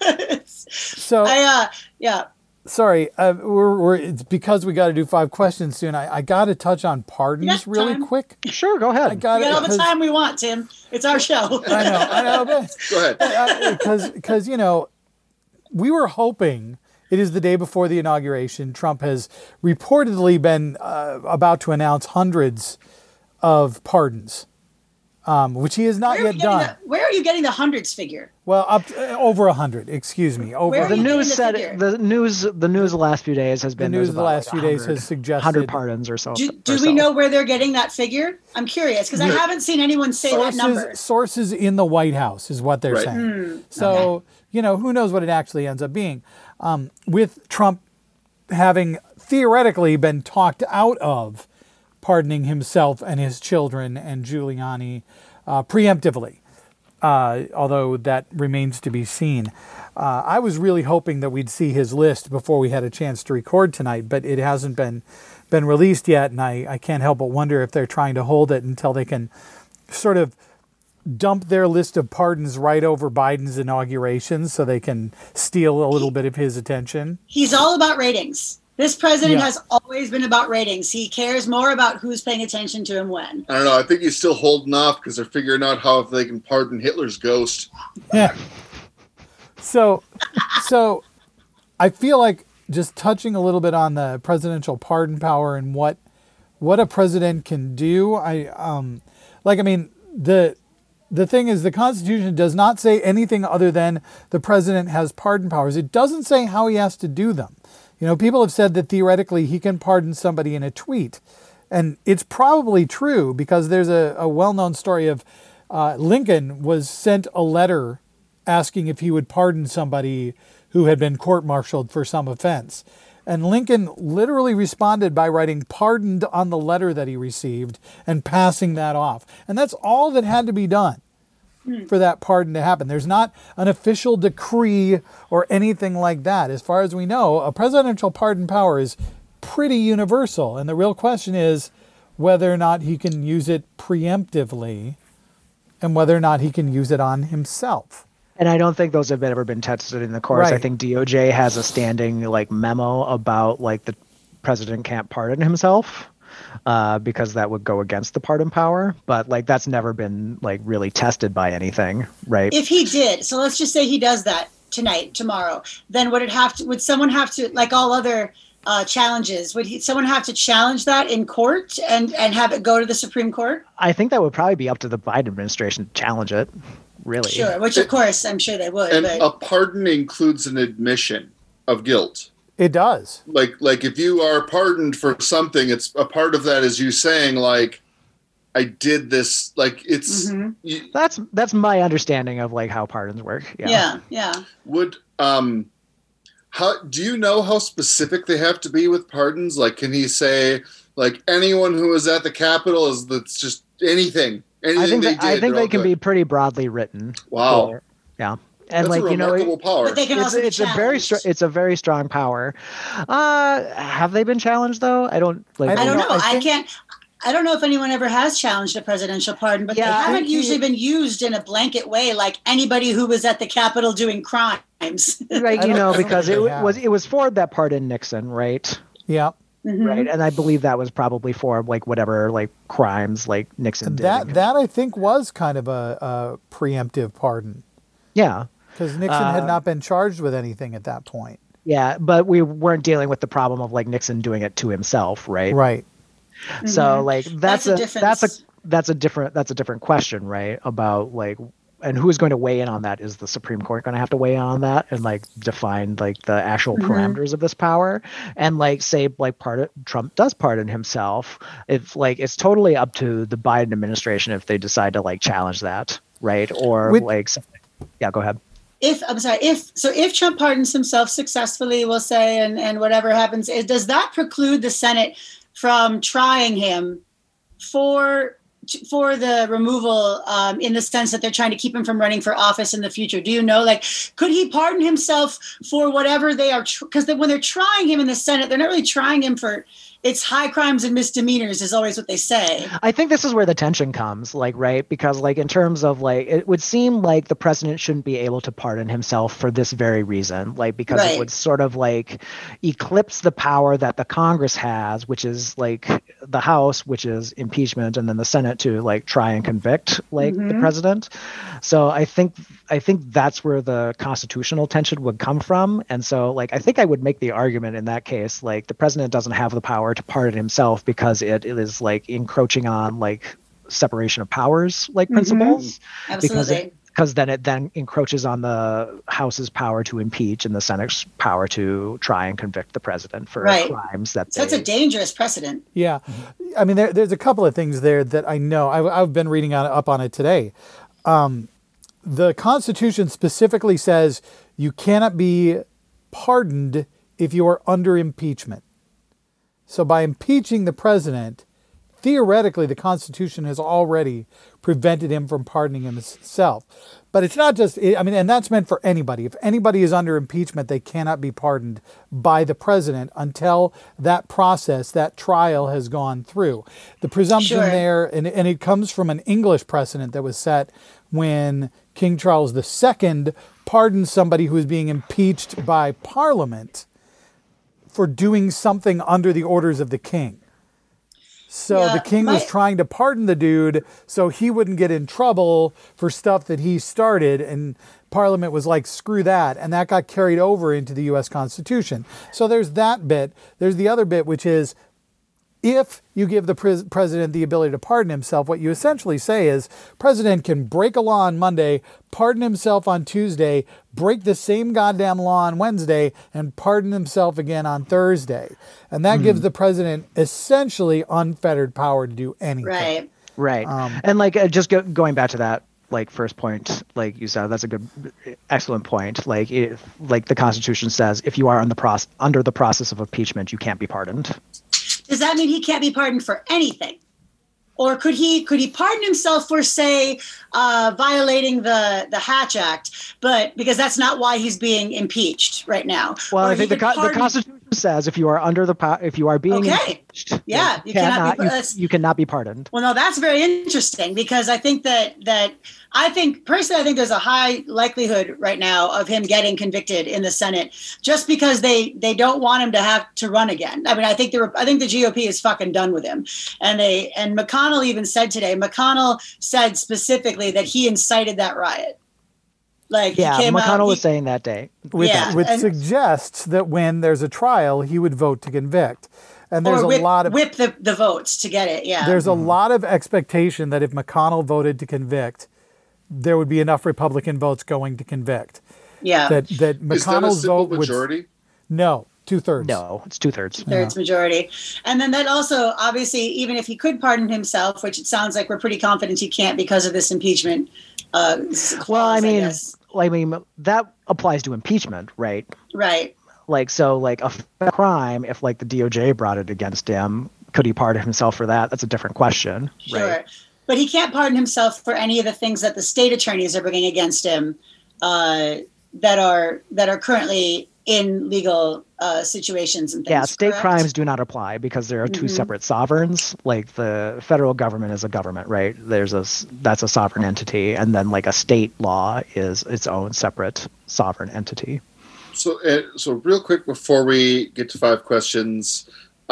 so I uh yeah. Sorry, uh, we're, we're it's because we got to do five questions soon. I, I got to touch on pardons really time. quick. Sure, go ahead. I got we got all the time we want, Tim. It's our show. I know, I know. But, go ahead. Because, because you know, we were hoping. It is the day before the inauguration. Trump has reportedly been uh, about to announce hundreds of pardons, um, which he has not where yet done. The, where are you getting the hundreds figure? Well, up to, uh, over a hundred. Excuse me. Over Where the news the said figure? the news. The news the last few days has been the news of the last like few days has suggested hundred pardons or so. Do, or do so. we know where they're getting that figure? I'm curious because I haven't seen anyone say sources, that number. Sources in the White House is what they're right. saying. Mm, so okay. you know, who knows what it actually ends up being? Um, with Trump having theoretically been talked out of pardoning himself and his children and Giuliani uh, preemptively. uh, although that remains to be seen. Uh, I was really hoping that we'd see his list before we had a chance to record tonight, but it hasn't been been released yet, and I, I can't help but wonder if they're trying to hold it until they can sort of dump their list of pardons right over Biden's inauguration so they can steal a little bit of his attention. He's all about ratings. This president Yeah. has always been about ratings. He cares more about who's paying attention to him when. I don't know. I think he's still holding off because they're figuring out how if they can pardon Hitler's ghost. Yeah. So, so I feel like just touching a little bit on the presidential pardon power and what what a president can do. I um like I mean the the thing is the Constitution does not say anything other than the president has pardon powers. It doesn't say how he has to do them. You know, people have said that theoretically he can pardon somebody in a tweet. And it's probably true because there's a, a well-known story of uh, Lincoln was sent a letter asking if he would pardon somebody who had been court-martialed for some offense. And Lincoln literally responded by writing pardoned on the letter that he received and passing that off. And that's all that had to be done for that pardon to happen. There's not an official decree or anything like that. As far as we know, a presidential pardon power is pretty universal. And the real question is whether or not he can use it preemptively and whether or not he can use it on himself. And I don't think those have ever been tested in the courts. Right. I think D O J has a standing like memo about like the president can't pardon himself uh, because that would go against the pardon power. But like that's never been like really tested by anything, right? If he did, so let's just say he does that tonight, tomorrow, then would it have to? Would someone have to, like all other uh, challenges, would he, someone have to challenge that in court and and have it go to the Supreme Court? I think that would probably be up to the Biden administration to challenge it. Really? Sure, which of course I'm sure they would. And but a pardon includes an admission of guilt. It does. Like, like if you are pardoned for something, it's a part of that is you saying like, I did this. Like it's Mhm. you, That's that's my understanding of like how pardons work. Yeah. yeah, yeah. would um, how do you know how specific they have to be with pardons? Like, can he say like anyone who was at the Capitol is that's just anything? Anything I think they that, did, I think they're they all can good. be pretty broadly written. Wow. for- yeah. And That's like a you know, remarkable it- power. But they can it's, also be it's a very str- challenged. it's a very strong power. Uh, have they been challenged though? I don't like. I don't know. I I, think- can't. I don't know if anyone ever has challenged a presidential pardon, but Yeah, they I haven't think he- usually been used in a blanket way, like anybody who was at the Capitol doing crimes. Right, I you don't- know, I don't because think it they have. was it was Ford that pardoned Nixon, right? Yeah. Mhm. Right, and I believe that was probably for like whatever like crimes like Nixon did. That against- that I think was kind of a, a preemptive pardon yeah, because Nixon had Uh, not been charged with anything at that point. yeah, but we weren't dealing with the problem of like Nixon doing it to himself, right? Right. So Mhm. like that's, That's a a, that's a difference. that's a different that's a different question, right? About like and who's going to weigh in on that? Is the Supreme Court going to have to weigh in on that and like define like the actual Mhm. parameters of this power? And like say like part of, Trump does pardon himself. If like it's totally up to the Biden administration if they decide to like challenge that, right? Or With- like something. Yeah, go ahead. If I'm sorry, if so, if Trump pardons himself successfully, we'll say, and and whatever happens, is, does that preclude the Senate from trying him for for the removal um, in the sense that they're trying to keep him from running for office in the future? Do you know, like, could he pardon himself for whatever they are? Because tr- when they're trying him in the Senate, they're not really trying him for it's high crimes and misdemeanors is always what they say. I think this is where the tension comes, like, right? Because, like, in terms of, like, it would seem like the president shouldn't be able to pardon himself for this very reason, like, because Right. it would sort of, like, eclipse the power that the Congress has, which is, like, the House, which is impeachment, and then the Senate to, like, try and convict, like, the Mhm. president. So I think, I think that's where the constitutional tension would come from. And so, like, I think I would make the argument in that case, like, the president doesn't have the power to pardon himself because it, it is like encroaching on like separation of powers like Mhm. principles because Absolutely. it, because then it then encroaches on the House's power to impeach and the Senate's power to try and convict the president for Right. crimes that So they, that's a dangerous precedent. Yeah. I mean, there, there's a couple of things there that I know. I, I've been reading on, up on it today. Um, the Constitution specifically says you cannot be pardoned if you are under impeachment. So by impeaching the president, theoretically, the Constitution has already prevented him from pardoning himself. But it's not just, I mean, and that's meant for anybody. If anybody is under impeachment, they cannot be pardoned by the president until that process, that trial has gone through. The presumption Sure. there, and, and it comes from an English precedent that was set when King Charles the Second pardoned somebody who was being impeached by Parliament for doing something under the orders of the king. So Yeah, the king my- was trying to pardon the dude so he wouldn't get in trouble for stuff that he started, and Parliament was like, screw that. And that got carried over into the U S Constitution. So there's that bit. There's the other bit, which is if you give the pres- president the ability to pardon himself, what you essentially say is president can break a law on Monday, pardon himself on Tuesday, break the same goddamn law on Wednesday, and pardon himself again on Thursday. And that gives the president essentially unfettered power to do anything. Right. Right. Um, and like uh, just go, going back to that, like first point, like you said, that's a good, excellent point. Like, if, like the Constitution says, if you are on the process under the process of impeachment, you can't be pardoned. Does that mean he can't be pardoned for anything? Or could he could he pardon himself for, say, uh, violating the, the Hatch Act, but because that's not why he's being impeached right now? Well, Or I he think the, could co- the pardon- Constitution says if you are under the po- if you are being Okay. impeached, Yeah, you, you cannot be- you, that's- you cannot be pardoned. Well, no, that's very interesting because I think that that I think personally, I think there's a high likelihood right now of him getting convicted in the Senate just because they they don't want him to have to run again. I mean, I think the I think the G O P is fucking done with him, and they and McConnell even said today. McConnell said specifically that he incited that riot. Like Yeah, he came McConnell out, was he- saying that day. Which, Yeah, which and- suggests that when there's a trial, he would vote to convict. And there's or a whip, lot of whip the, the votes to get it. Yeah, there's a lot of expectation that if McConnell voted to convict, there would be enough Republican votes going to convict. yeah. That that Is that a McConnell's simple vote would majority? no two thirds. No, it's two thirds. Thirds majority. And then that also, obviously, even if he could pardon himself, which it sounds like we're pretty confident he can't because of this impeachment. Uh, clause, Well, I mean, guess. I mean that applies to impeachment, right? Right. Like, so, like a f- crime, if like the D O J brought it against him, could he pardon himself for that? That's a different question, Sure. right? But he can't pardon himself for any of the things that the state attorneys are bringing against him uh, that are that are currently in legal uh, situations and things. Yeah, state correct? crimes do not apply because there are two Mhm. separate sovereigns. Like the federal government is a government, right? There's a s- that's a sovereign entity, and then like a state law is its own separate sovereign entity. So, uh, so real quick before we get to five questions,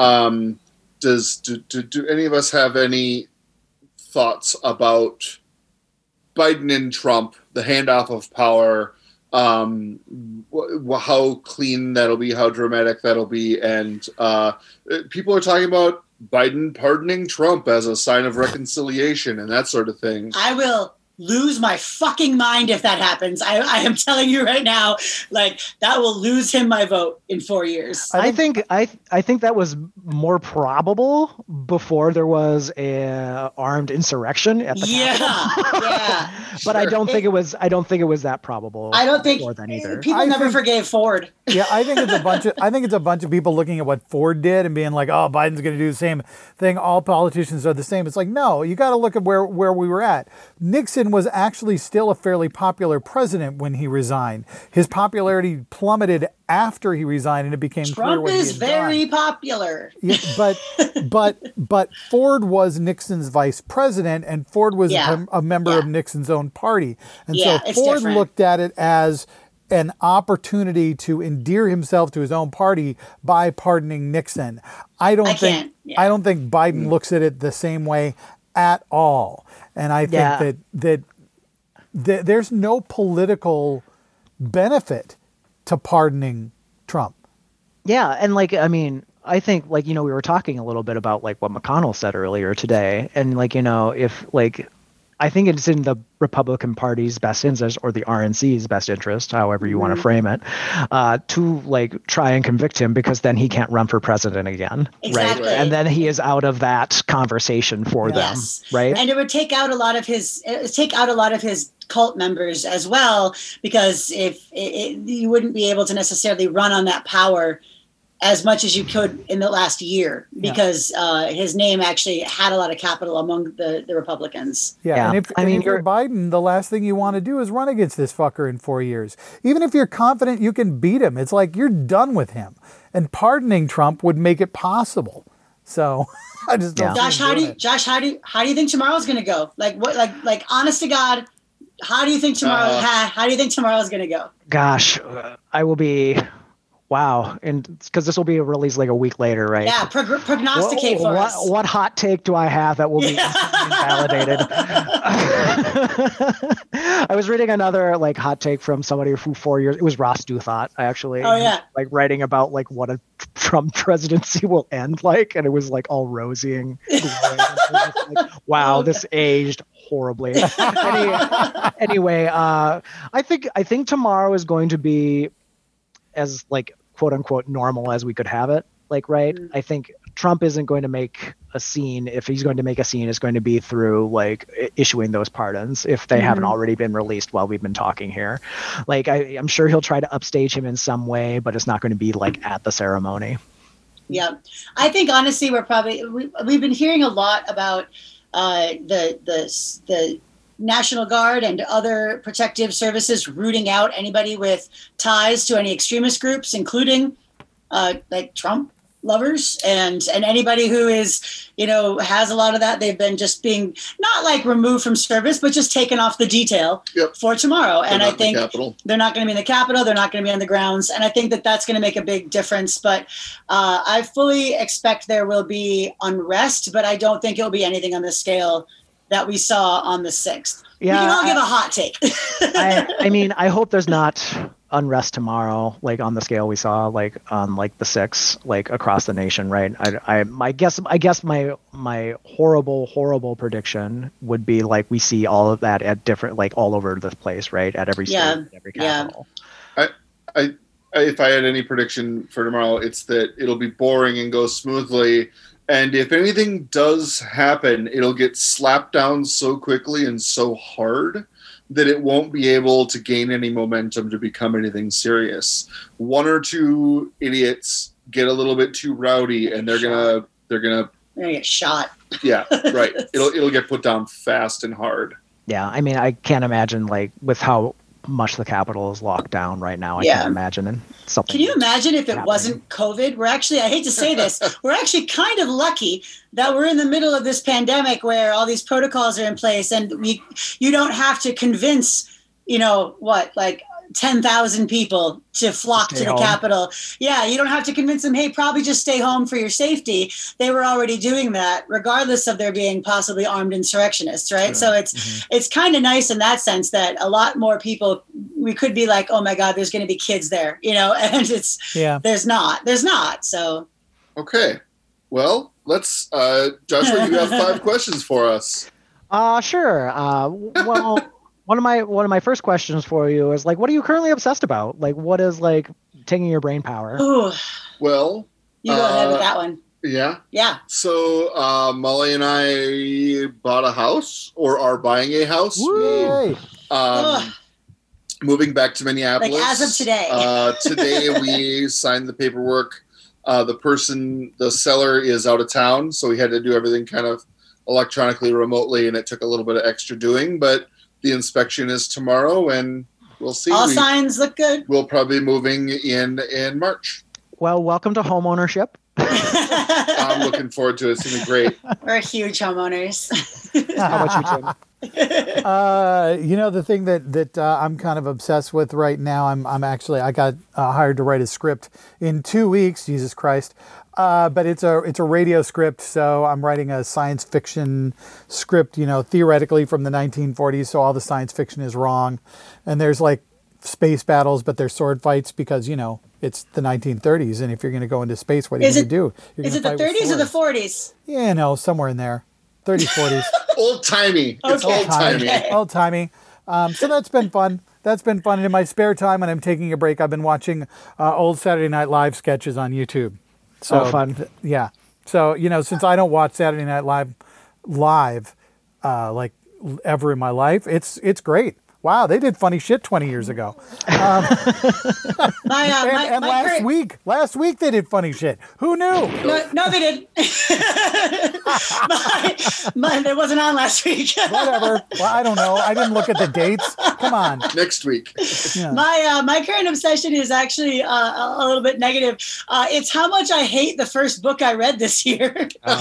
um, does do, do do any of us have any thoughts about Biden and Trump, the handoff of power, um, wh- wh- how clean that'll be, how dramatic that'll be, and uh, people are talking about Biden pardoning Trump as a sign of reconciliation and that sort of thing. I will lose my fucking mind if that happens. I, I am telling you right now, like that will lose him my vote in four years. I think I I think that was more probable before there was a armed insurrection at the Yeah, Capitol. yeah. But I don't think it was I don't think it was that probable. I don't think before then either. people I never think- forgave Ford. Yeah, I think it's a bunch of I think it's a bunch of people looking at what Ford did and being like, "Oh, Biden's going to do the same thing. All politicians are the same." It's like, no, you got to look at where where we were at. Nixon was actually still a fairly popular president when he resigned. His popularity plummeted after he resigned, and it became clear Trump what he is had very done. popular. Yeah, but but but Ford was Nixon's vice president, and Ford was Yeah. a, a member Yeah. of Nixon's own party, and Yeah, so it's Ford different. looked at it as an opportunity to endear himself to his own party by pardoning Nixon. I don't I think can't, yeah. I don't think Biden looks at it the same way at all, and I think Yeah. that that that there's no political benefit to pardoning Trump. Yeah, and like I mean, I think like you know we were talking a little bit about like what McConnell said earlier today, and like you know if like I think it's in the Republican Party's best interest or the R N C's best interest, however you want to frame it, uh, to like try and convict him because then he can't run for president again, Exactly. right? And then he is out of that conversation for Yes. them, right? And it would take out a lot of his it would take out a lot of his cult members as well, because if it, it, you wouldn't be able to necessarily run on that power as much as you could in the last year because yeah. uh, his name actually had a lot of capital among the, the Republicans. Yeah, yeah. and if, I and mean, if you're, you're Biden, the last thing you want to do is run against this fucker in four years. Even if you're confident you can beat him, it's like you're done with him. And pardoning Trump would make it possible. So I just don't. Yeah. Josh, how do you, Josh, how do you, how do you think tomorrow's going to go? Like what? Like like honest to God, how do you think tomorrow? Uh, how, how do you think tomorrow's going to go? Gosh, uh, I will be. Wow, and because this will be released like a week later, right? Yeah, prog- prognosticate what, for what, us. What hot take do I have that will be invalidated? I was reading another like hot take from somebody who four years. It was Ross Douthat, actually. Oh yeah. Like writing about like what a Trump presidency will end like, and it was like all rosy and like, wow, this aged horribly. Any, anyway, uh, I think I think tomorrow is going to be as like quote unquote normal as we could have it. Like, right. Mm-hmm. I think Trump isn't going to make a scene. If he's going to make a scene, it's going to be through like issuing those pardons if they mm-hmm. haven't already been released while we've been talking here. Like, I, I'm sure he'll try to upstage him in some way, but it's not going to be like at the ceremony. Yeah. I think honestly, we're probably, we, we've been hearing a lot about uh, the, the, the, National Guard and other protective services rooting out anybody with ties to any extremist groups, including uh, like Trump lovers and and anybody who is, you know, has a lot of that. They've been just being not like removed from service, but just taken off the detail yep. for tomorrow. They're and I think the they're not going to be in the Capitol. They're not going to be on the grounds. And I think that that's going to make a big difference. But uh, I fully expect there will be unrest, but I don't think it'll be anything on the scale that we saw on the sixth. Yeah, we can all I, give a hot take. I, I mean, I hope there's not unrest tomorrow, like on the scale we saw, like on like the sixth, like across the nation, right? I, I, my guess, I guess my my horrible, horrible prediction would be like we see all of that at different, like all over the place, right? At every state, yeah. at every capital. Yeah. I, I, if I had any prediction for tomorrow, it's that it'll be boring and go smoothly. And if anything does happen, it'll get slapped down so quickly and so hard that it won't be able to gain any momentum to become anything serious. One or two idiots get a little bit too rowdy, and they're gonna they're gonna they're gonna get shot. Yeah, right. It'll it'll get put down fast and hard. Yeah, I mean, I can't imagine like with how much the Capitol is locked down right now. I yeah. can't imagine something. Can you imagine if it happening. wasn't COVID? We're actually, I hate to say this, we're actually kind of lucky that we're in the middle of this pandemic where all these protocols are in place and we, you don't have to convince, you know, what, like ten thousand people to flock Stay to the home. Capitol. Yeah, you don't have to convince them, hey, probably just stay home for your safety. They were already doing that, regardless of there being possibly armed insurrectionists, right? Sure. So it's Mm-hmm. it's kind of nice in that sense that a lot more people, we could be like, oh my God, there's going to be kids there, you know, and it's, Yeah. there's not, there's not. So, Okay. Well, let's, uh, Joshua, you have five questions for us. Uh, sure. Uh, well, one of my one of my first questions for you is like, what are you currently obsessed about? Like, what is like taking your brain power? ooh, Well, you go ahead with Uh, that one. yeah. Yeah. So uh, Molly and I bought a house, or are buying a house. Woo! We, Ugh. um, moving back to Minneapolis. Like as of today. uh, today we signed the paperwork. Uh, the person, the seller, is out of town, so we had to do everything kind of electronically, remotely, and it took a little bit of extra doing. But the inspection is tomorrow, and we'll see. All we, signs look good. We'll probably be moving in in March. Well, welcome to home ownership. I'm looking forward to it. It's gonna be great. We're huge homeowners. How about you, Tim? Uh, you know, the thing that that uh, I'm kind of obsessed with right now. I'm I'm actually I got uh, hired to write a script in two weeks. Jesus Christ! Uh, but it's a it's a radio script, so I'm writing a science fiction script. You know, theoretically from the nineteen forties, so all the science fiction is wrong, and there's like space battles, but there's sword fights because you know it's the nineteen thirties, and if you're going to go into space, what are you Is going it- to do? You're Is gonna it the fight with thirties or the swords. forties? Yeah, no, somewhere in there, thirties, forties. Old timey. It's Okay. old timey. Okay. Old timey. Um, so that's been fun. That's been fun. And in my spare time, when I'm taking a break, I've been watching uh, old Saturday Night Live sketches on YouTube. So Oh, fun. th- yeah. So you know, since I don't watch Saturday Night Live live uh, like ever in my life, it's it's great. Wow, they did funny shit twenty years ago. Um, My, uh, and my, and my last current- week, last week they did funny shit. Who knew? No, no, they didn't. my, my, they wasn't on last week. Whatever. Well, I don't know. I didn't look at the dates. Come on. Next week. Yeah. My uh, my current obsession is actually uh, a, a little bit negative. Uh, it's how much I hate the first book I read this year.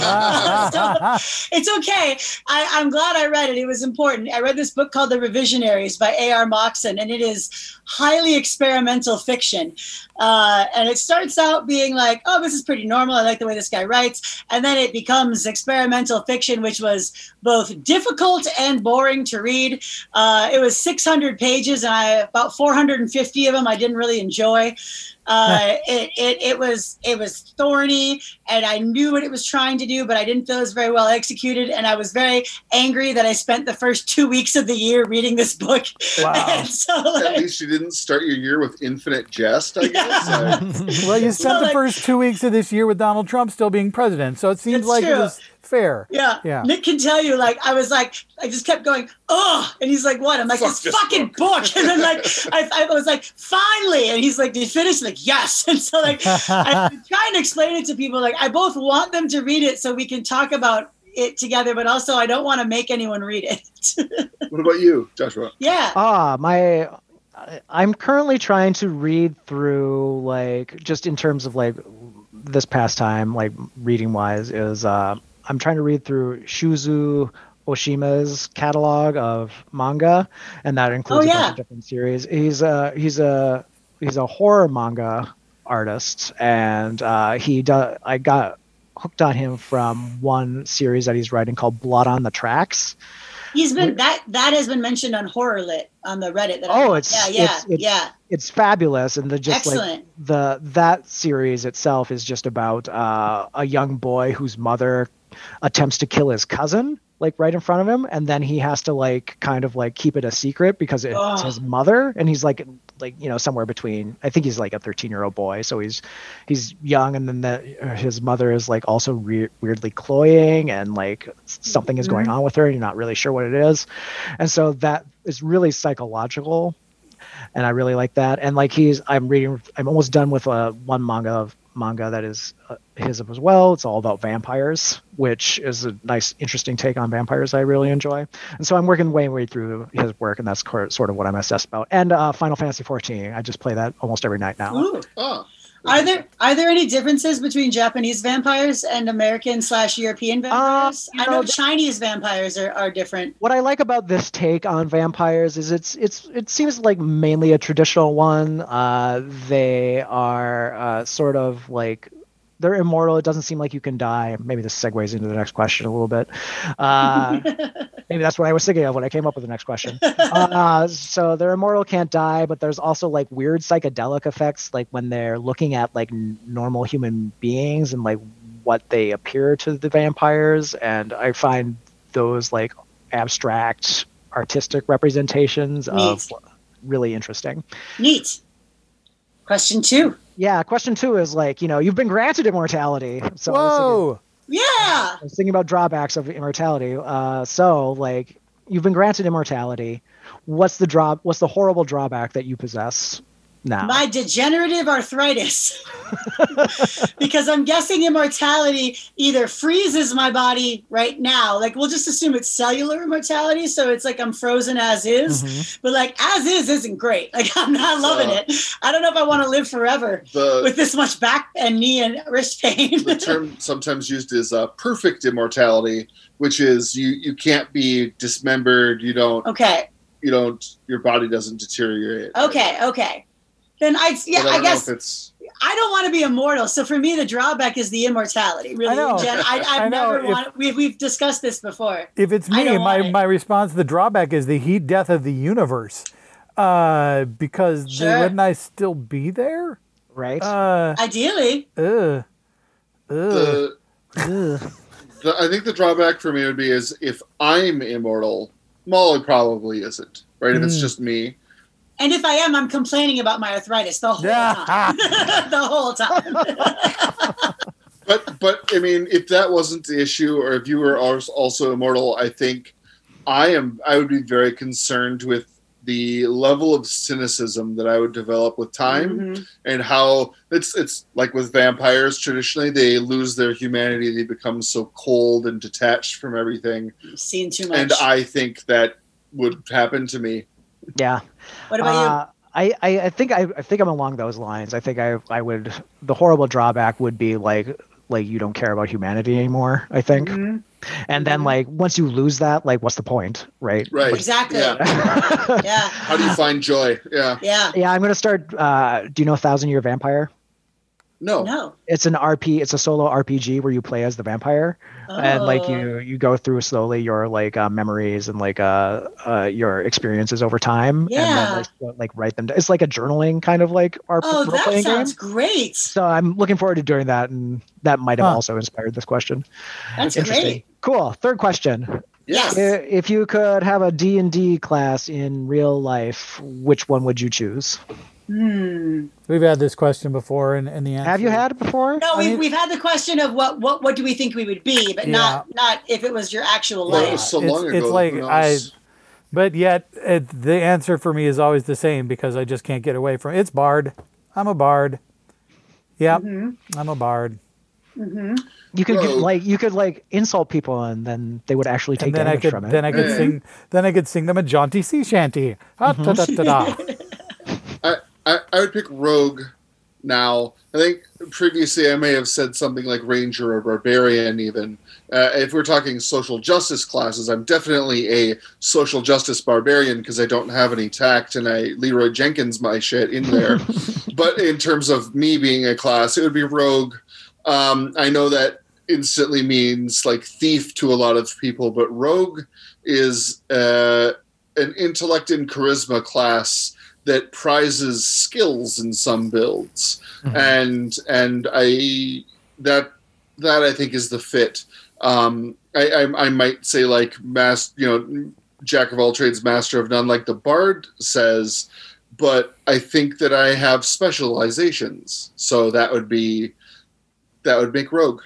So, it's okay. I, I'm glad I read it. It was important. I read this book called The Revisionaries by A R Moxon, and it is highly experimental fiction. Uh, and it starts out being like, oh, this is pretty normal. I like the way this guy writes. And then it becomes experimental fiction, which was both difficult and boring to read. Uh, it was six hundred pages, and I, about four hundred fifty of them I didn't really enjoy. Uh, it, it, it was it was thorny, and I knew what it was trying to do, but I didn't feel it was very well executed. And I was very angry that I spent the first two weeks of the year reading this book. Wow. And so, At like, least you didn't start your year with infinite jest, I guess. Uh, Well, you spent So, the like- first two weeks of this year with Donald Trump still being president, so it seems It's like it true. was fair. Yeah. Yeah. Nick can tell you, like, I was like, I just kept going, oh, and he's like, what? I'm like, Fuck this this fucking book. And then, like, I, I was like, finally. And he's like, did you finish? Like, yes. And so, like, I'm trying to explain it to people. Like, I both want them to read it so we can talk about it together, but also I don't want to make anyone read it. what about you, Joshua? Yeah. Ah, my. I- I'm currently trying to read through, like, just in terms of like this past time, like reading wise, is uh, I'm trying to read through Shuzu Oshima's catalog of manga, and that includes Oh, a bunch yeah. of different series. He's a he's a he's a horror manga artist, and uh, he does. I got hooked on him from one series that he's writing called Blood on the Tracks. He's been, that, that has been mentioned on Horror Lit on the Reddit. That I Oh, read. it's- yeah, yeah, it's- it's- yeah. It's fabulous, and the just like Excellent. the that series itself is just about uh, a young boy whose mother attempts to kill his cousin, like right in front of him, and then he has to like kind of like keep it a secret because it's Ugh. his mother, and he's like like you know somewhere between. I think he's like a thirteen year old boy, so he's he's young, and then the, his mother is like also re- weirdly cloying, and like something is going on with her, and you're not really sure what it is, and so that is really psychological. And I really like that. And like he's, I'm reading, I'm almost done with uh, one manga of manga that is uh, his as well. It's all about vampires, which is a nice, interesting take on vampires I really enjoy. And so I'm working way, way through his work, and that's cor- sort of what I'm obsessed about. And uh, Final Fantasy fourteen, I just play that almost every night now. Ooh. Oh, Are there are there any differences between Japanese vampires and American slash European vampires? you I know know, th- Chinese vampires are, are different. What I like about this take on vampires is it's it's it seems like mainly a traditional one. Uh, they are uh, sort of like they're immortal. It doesn't seem like you can die. Maybe this segues into the next question a little bit. Uh, maybe that's what I was thinking of when I came up with the next question. Uh, so they're immortal, can't die, but there's also like weird psychedelic effects, like when they're looking at like n- normal human beings and like what they appear to the vampires. And I find those like abstract artistic representations of really interesting. Neat. Question two. Yeah, question two is like, you know, you've been granted immortality. So I was thinking- Whoa! Yeah. I was thinking about drawbacks of immortality. Uh, so, like, you've been granted immortality. What's the draw? What's the horrible drawback that you possess now? My degenerative arthritis. Because I'm guessing immortality either freezes my body right now. Like, we'll just assume it's cellular immortality. So it's like I'm frozen as is. Mhm. But like as is isn't great. Like I'm not loving Uh, it. I don't know if I want to live forever the with this much back and knee and wrist pain. the term sometimes used is uh, perfect immortality, which is you you can't be dismembered. You don't Okay. you don't your body doesn't deteriorate. Okay. Okay. Then I yeah But I, I don't know guess if it's I don't want to be immortal. So for me, the drawback is the immortality. Really, I know. Jen, I, I've I know. never If- wanted. We've we've discussed this before. If it's I me, don't my, want it. my response to the drawback is the heat death of the universe. Uh, because then Sure. wouldn't I still be there? right? Uh, Ideally, ugh. Ugh. the, Ugh. the I think the drawback for me would be is if I'm immortal, Molly probably isn't. Right? If it's Mm. just me. and if I am, I'm complaining about my arthritis the whole time. the whole time. But but I mean, if that wasn't the issue, or if you were als- also immortal, I think I am. I would be very concerned with the level of cynicism that I would develop with time, Mhm. and how it's it's like with vampires. Traditionally, they lose their humanity; they become so cold and detached from everything. You've seen too much. And I think that would happen to me. Yeah. what about Uh, I, I, I think I, I think I'm along those lines. I think I, I would the horrible drawback would be like like you don't care about humanity anymore, I think. you? Mhm. And then Mhm. like once you lose that, like what's the point, right? Right. Exactly. Yeah. Yeah. Yeah. How do you find joy? Yeah. Yeah. Yeah, I'm gonna start. Uh, do you know Thousand Year Vampire? No. No. It's an R P. It's a solo R P G where you play as the vampire, and like Oh. you you go through slowly your like uh, memories and like uh, uh your experiences over time, and Yeah. then like, like write them down. It's like a journaling kind of like R P Oh, role that playing game. sounds great. So I'm looking forward to doing that, and that might have Huh. also inspired this question. That's Interesting. great. Cool. Third question: Yes. I- If you could have a D and D class in real life, which one would you choose? Hmm. We've had this question before, and, and the answer. Have you had it before? No, I we've, mean- we've had the question of what, what what do we think we would be, but not not if it was your actual Well, it life. was so It's- long ago. it's like who I- knows? But yet, it, the answer for me is always the same because I just can't get away from it. It's Bard. I'm a Bard. Yep, Mm-hmm. I'm a Bard. Mm-hmm. You could get, Rogue. like you could like insult people, and then they would actually take And then I damage could from it. then I could Yeah. sing then I could sing them a jaunty sea shanty. Ah, da, da, da, da. I, I, I would pick Rogue now. I think previously I may have said something like Ranger or Barbarian even. Uh, if we're talking social justice classes, I'm definitely a social justice barbarian because I don't have any tact and I Leroy Jenkins my shit in there. But in terms of me being a class, it would be Rogue. Um, I know that instantly means like thief to a lot of people, but Rogue is uh, an intellect and charisma class that prizes skills in some builds, Mhm. and and I that that I think is the fit. Um, I, I I might say like mass, you know, jack of all trades, master of none, like the Bard says, but I think that I have specializations, so that would be that would make Rogue.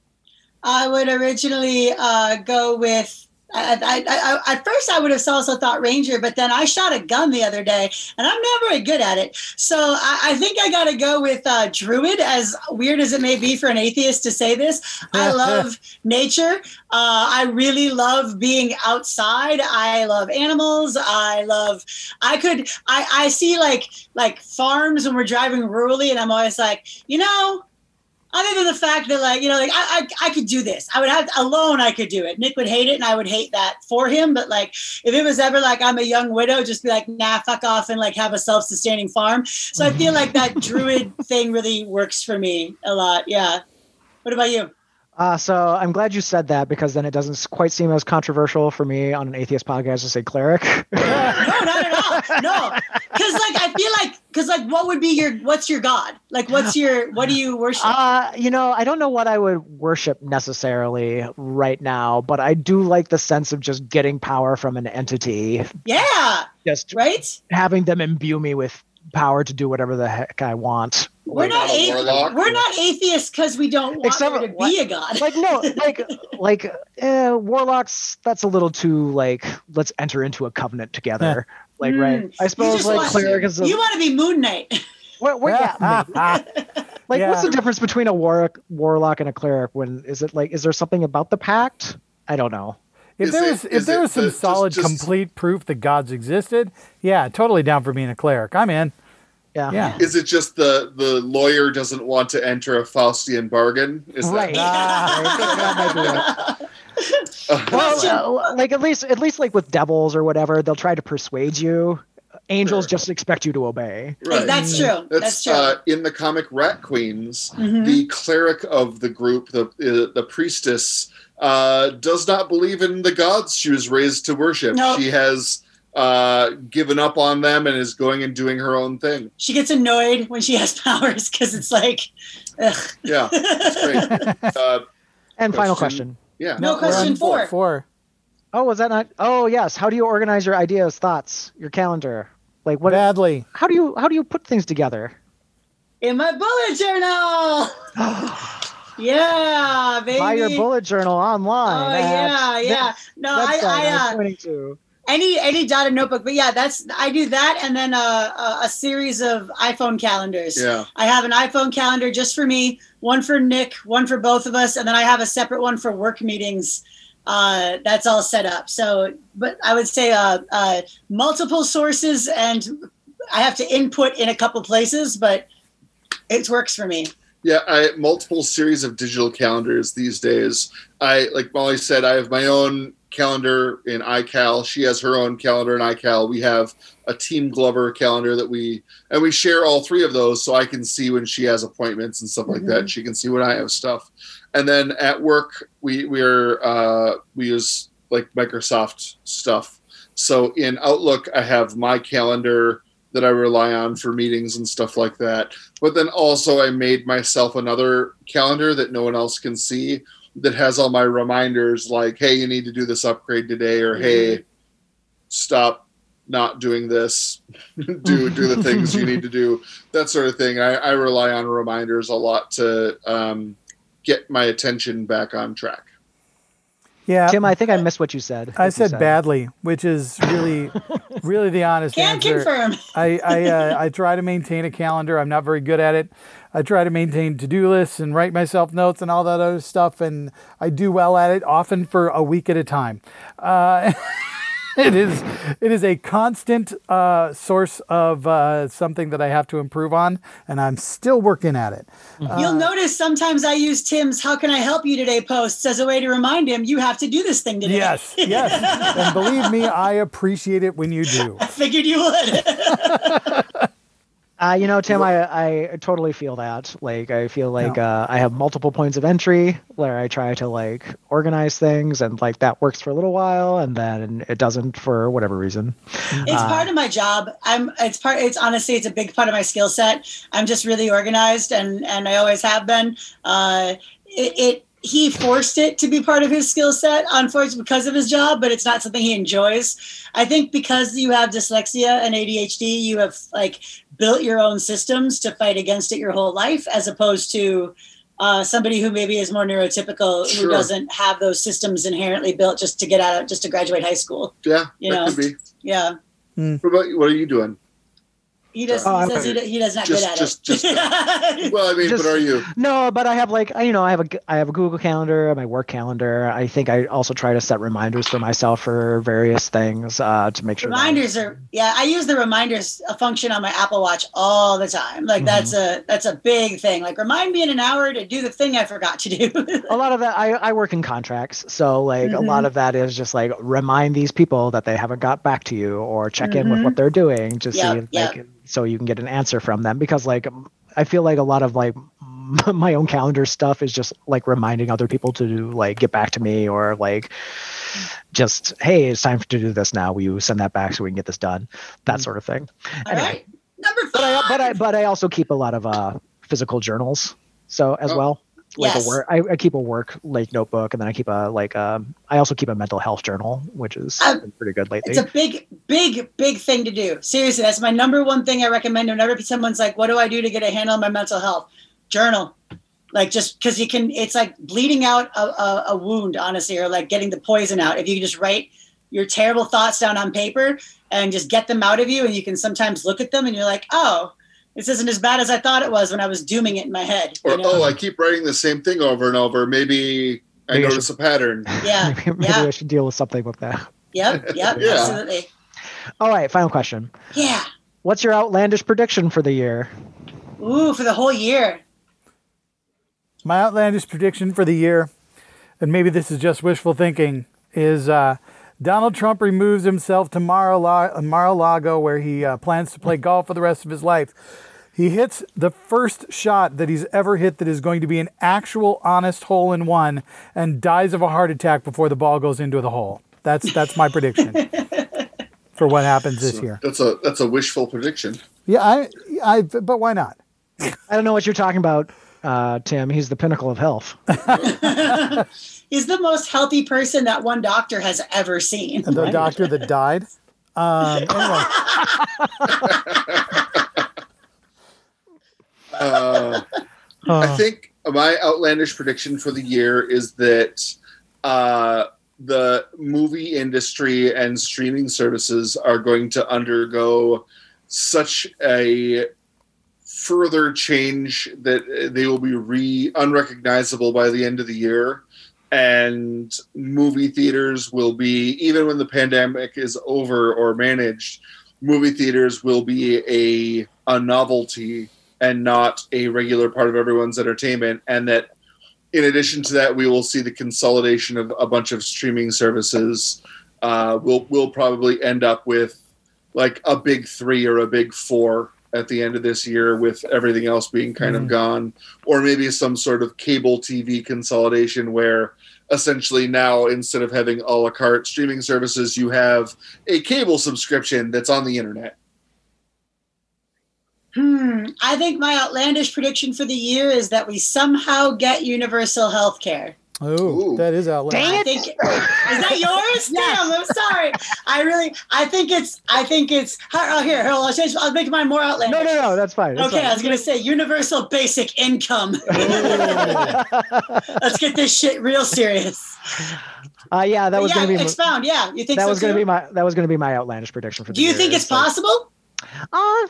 I would originally uh, go with. I, I, I, at first, I would have also thought Ranger, but then I shot a gun the other day, and I'm never very good at it. So I, I think I got to go with uh, Druid, as weird as it may be for an atheist to say this. I love nature. Uh, I really love being outside. I love animals. I love. I could. I, I see like like farms when we're driving rurally, and I'm always like, you know. Other than the fact that, like, you know, like I, I, I could do this. I would have alone. I could do it. Nick would hate it, and I would hate that for him. But like, if it was ever like I'm a young widow, just be like, nah, fuck off, and like have a self-sustaining farm. So I feel like that druid thing really works for me a lot. Yeah. What about you? Uh, so I'm glad you said that because then it doesn't quite seem as controversial for me on an atheist podcast to say cleric. No, not at all. No, because like I feel like because like what would be your what's your god? Like what's your what do you worship? Uh, you know, I don't know what I would worship necessarily right now, but I do like the sense of just getting power from an entity, Yeah. just Right. having them imbue me with power to do whatever the heck I want. We're not not a athe- warlock? We're not atheists because we don't want Except- there to be a god. Like no, like like uh, warlocks. That's a little too like let's enter into a covenant together. Like right, Mm. I You suppose just like want- cleric is a, You want to be Moon Knight. what, what, yeah, maybe. Like Yeah. what's the difference between a war, warlock and a cleric? When is it like is there something about the pact? I don't know. If Is there it- was if is there it was some the- just- solid, just- complete proof that gods existed, yeah, totally down for being a cleric. I'm in. Yeah. Yeah. Is it just the the lawyer doesn't want to enter a Faustian bargain? Is Right. that Ah, Well, uh, like at least at least like with devils or whatever, they'll try to persuade you. Angels Sure. just expect you to obey. right? That's true. That's, That's true. uh, in the comic Rat Queens. Mhm. The cleric of the group, the uh, the priestess, uh, does not believe in the gods she was raised to worship. No. She has uh, given up on them and is going and doing her own thing. She gets annoyed when she has powers because it's like, ugh. Yeah, it's great. Uh, And final Question? question. yeah. No, we're question on four. Four. Oh, was that not? Oh, yes. How do you organize your ideas, thoughts, your calendar? Like what? Badly. How do you how do you put things together? In my bullet journal. Yeah, baby. Buy your bullet journal online. Oh at yeah, yeah. this No, I, website I, I'm uh, pointing to. any any dotted notebook. But yeah, that's I do that, and then a, a, a series of iPhone calendars. Yeah. I have an iPhone calendar just for me, one for Nick, one for both of us, and then I have a separate one for work meetings. Uh, that's all set up. So, but I would say uh, uh, multiple sources, and I have to input in a couple places, but it works for me. Yeah, I multiple series of digital calendars these days. I like Molly said, I have my own calendar in iCal. She has her own calendar in iCal. We have a Team Glover calendar that we and we share all three of those, so I can see when she has appointments and stuff like mm-hmm. that. She can see when I have stuff. And then at work, we we're uh, we use like Microsoft stuff. So in Outlook, I have my calendar that I rely on for meetings and stuff like that. But then also I made myself another calendar that no one else can see that has all my reminders like, hey, you need to do this upgrade today, or hey, stop not doing this, do do the things you need to do, that sort of thing. I, I rely on reminders a lot to um, get my attention back on track. Yeah, Tim, I think I missed what you said. I said, said badly, which is really, really the honest Can't answer. confirm. I I, uh, I try to maintain a calendar. I'm not very good at it. I try to maintain to-do lists and write myself notes and all that other stuff, and I do well at it, often for a week at a time. Uh, it is it is a constant uh, source of uh, something that I have to improve on, and I'm still working at it. You'll Uh, notice sometimes I use Tim's "How can I help you today" posts as a way to remind him you have to do this thing today. Yes, yes. And believe me, I appreciate it when you do. I figured you would. Uh, you know, Tim, I, I totally feel that. Like, I feel like Yeah. uh, I have multiple points of entry where I try to like organize things, and like that works for a little while, and then it doesn't for whatever reason. It's Uh, part of my job. I'm. It's part. It's honestly, it's a big part of my skill set. I'm just really organized, and and I always have been. Uh, it, it he forced it to be part of his skill set, unfortunately, because of his job, but it's not something he enjoys. I think because you have dyslexia and A D H D, you have like built your own systems to fight against it your whole life, as opposed to uh, somebody who maybe is more neurotypical, Sure. who doesn't have those systems inherently built just to get out of, just to graduate high school. Yeah, You that know. could be. Yeah. What about you? What are you doing? He does. Oh, he I'm says he, okay. he does not Just- good at just- it. just- Well, I mean, Just- but are you? No, but I have like I- you know I have a g- I have a Google Calendar, my work calendar. I think I also try to set reminders for myself for various things uh, to make sure. that I- Reminders are yeah. I use the reminders uh, function on my Apple Watch all the time. Like that's a that's a big thing. Like remind me in an hour to do the thing I forgot to do. a lot of that I, I work in contracts, so like a lot of that is just like remind these people that they haven't got back to you, or check in with what they're doing to Yep, see yep. like so you can get an answer from them, because like I feel like a lot of like my own calendar stuff is just like reminding other people to do, like get back to me, or like just hey, it's time to do this now, will you send that back so we can get this done, that sort of thing. all Anyway, right. Number five. but I but I but I also keep a lot of uh physical journals, so as Oh. well. Like Yes. a work, I, I keep a work like notebook, and then I keep a like um I also keep a mental health journal, which is Um, been pretty good lately. It's a big, big, big thing to do. Seriously, that's my number one thing I recommend. Whenever someone's like, "What do I do to get a handle on my mental health?" Journal. Like just because you can, it's like bleeding out a, a, a wound, honestly, or like getting the poison out. If you can just write your terrible thoughts down on paper and just get them out of you, and you can sometimes look at them and you're like, "Oh, this isn't as bad as I thought it was when I was dooming it in my head." Or you know? oh, I keep writing the same thing over and over. Maybe I Maybe I notice a pattern. yeah, maybe maybe yeah, I should deal with something with that. yep, yep, Yeah. absolutely, All right, final question. yeah. What's your outlandish prediction for the year? Ooh, for the whole year. My outlandish prediction for the year, and maybe this is just wishful thinking, is uh, Donald Trump removes himself to Mar-a-Lago, Mar-a-Lago where he uh, plans to play golf for the rest of his life. He hits the first shot that he's ever hit that is going to be an actual honest hole-in-one, and dies of a heart attack before the ball goes into the hole. That's that's my prediction for what happens this So year. That's a that's a wishful prediction. Yeah, I, I, but why not? I don't know what you're talking about, uh, Tim. He's the pinnacle of health. He's the most healthy person that one doctor has ever seen. The doctor that died. Um, anyway, Uh, I think my outlandish prediction for the year is that uh, the movie industry and streaming services are going to undergo such a further change that they will be re unrecognizable by the end of the year. And movie theaters will be, even when the pandemic is over or managed, movie theaters will be a a novelty and not a regular part of everyone's entertainment. And that in addition to that, we will see the consolidation of a bunch of streaming services. Uh, we'll, we'll probably end up with like a big three or a big four at the end of this year, with everything else being kind mm-hmm. of gone, or maybe some sort of cable T V consolidation where essentially now, instead of having a la carte streaming services, you have a cable subscription that's on the internet. Hmm. I think my outlandish prediction for the year is that we somehow get universal health care. Oh, that is outlandish. I think, is that yours? Damn, I'm sorry. I really, I think it's, I think it's, oh, here, hold on, I'll, change, I'll make mine more outlandish. No, no, no, that's fine. That's okay, fine. I was going to say universal basic income. Let's get this shit real serious. Uh, yeah, that was yeah, going to be expound. Yeah, you think that so was going to too? be my that was going to be my outlandish prediction for the Do you year. think it's like, possible? Uh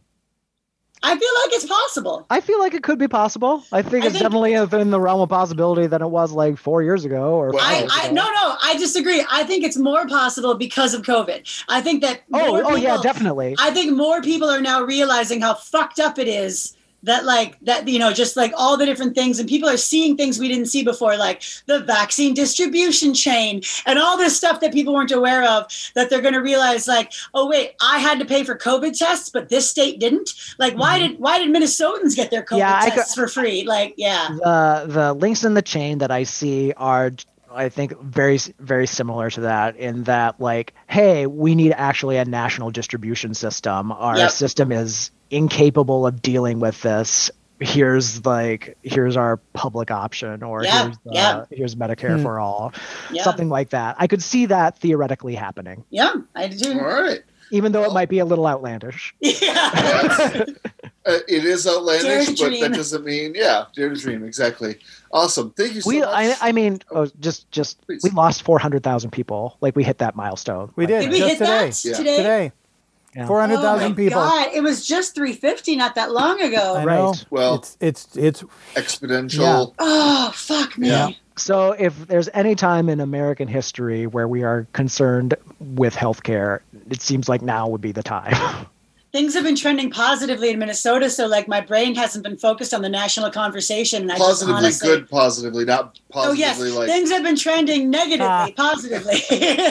I feel like it's possible. I feel like it could be possible. I think I it's think- definitely within the realm of possibility than it was like four years ago or Well, five I, years I ago. no no I disagree. I think it's more possible because of COVID. I think that Oh, more oh yeah, people- definitely. I think more people are now realizing how fucked up it is that like that, you know, just like all the different things, and people are seeing things we didn't see before, like the vaccine distribution chain and all this stuff that people weren't aware of, that they're going to realize like, oh wait, I had to pay for COVID tests, but this state didn't. Like, why did, why did Minnesotans get their COVID Yeah, I tests for free? Like, yeah. the the links in the chain that I see are, I think, very very similar to that, in that like, hey, we need actually a national distribution system. Our Yep. system is incapable of dealing with this. Here's like here's our public option, or Yeah, here's the, yeah. here's Medicare Hmm. for all, Yeah. something like that. I could see that theoretically happening, Yeah, I do. All right. even though it might be a little outlandish. Yeah. Uh, it is Dare outlandish, to but dream. that doesn't mean, yeah, dare to dream. Exactly. Awesome. Thank you so We, much. I, I mean, oh, just, just Please. we lost four hundred thousand people. Like we hit that milestone. We Like, did. Did we Just hit today. that Yeah. today? Today. Yeah. four hundred thousand oh my people. God, it was just three fifty not that long ago. I know. Right. Well- it's it's it's Exponential. Oh, fuck me. Yeah. So if there's any time in American history where we are concerned with healthcare, it seems like now would be the time. Things have been trending positively in Minnesota, so like my brain hasn't been focused on the national conversation. And I just Positively honestly, good, positively, not Oh yes, positively like. things have been trending negatively, Ah. positively.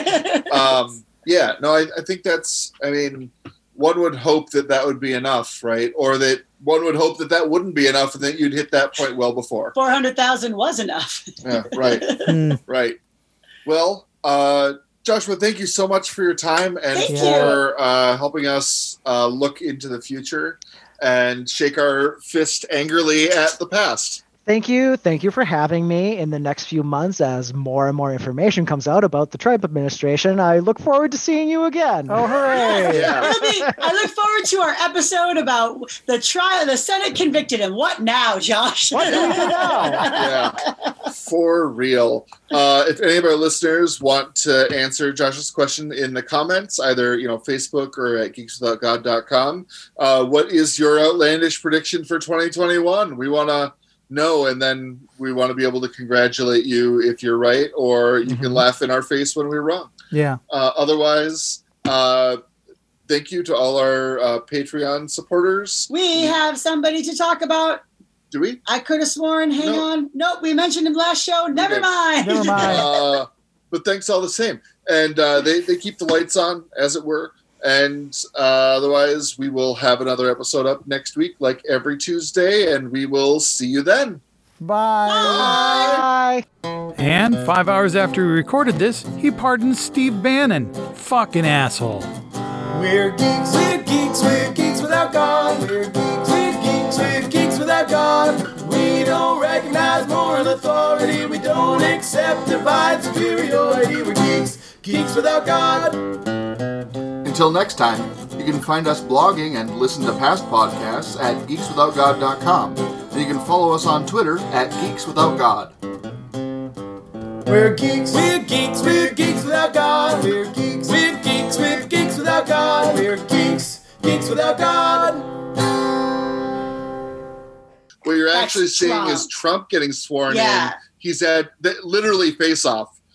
um, yeah, no, I, I think that's, I mean, one would hope that that would be enough, right? Or that one would hope that that wouldn't be enough and that you'd hit that point well before. Four hundred thousand was enough. Yeah, right, hmm. right. Well, uh, Joshua, thank you so much for your time and Thank for uh, helping us uh, look into the future and shake our fist angrily at the past. Thank you. Thank you for having me. In the next few months, as more and more information comes out about the Trump administration, I look forward to seeing you again. Oh, hooray! Yeah. It'll be, I look forward to our episode about the trial. The Senate convicted him. What now, Josh? What do we do now? Yeah, for real. Uh, if any of our listeners want to answer Josh's question in the comments, either you know Facebook or at geeks without god dot com, uh, what is your outlandish prediction for twenty twenty-one? We want to know, and then we want to be able to congratulate you if you're right, or you can Mhm. laugh in our face when we're wrong. Yeah. Uh, otherwise, uh, thank you to all our uh, Patreon supporters. We have somebody to talk about. Do we? I could have sworn. Hang No. on. Nope, we mentioned him last show. Never did. mind. Never mind. uh, but thanks all the same. And uh, they, they keep the lights on, as it were. And uh, otherwise, we will have another episode up next week, like every Tuesday, and we will see you then. Bye. Bye. And five hours after we recorded this, he pardoned Steve Bannon. Fucking asshole. We're geeks, we're geeks, we're geeks without God. We're geeks, we're geeks, we're geeks without God. We don't recognize moral authority. We don't accept divine superiority. We're geeks, geeks without God. Until next time, you can find us blogging and listen to past podcasts at geeks without god dot com. And you can follow us on Twitter at geeks without god. We're geeks. We're geeks. We're geeks without God. We're geeks. We're geeks. We're geeks without God. We're geeks. Geeks without God. What you're That's actually seeing Trump. is Trump getting sworn Yeah. in. He's at the, literally face off.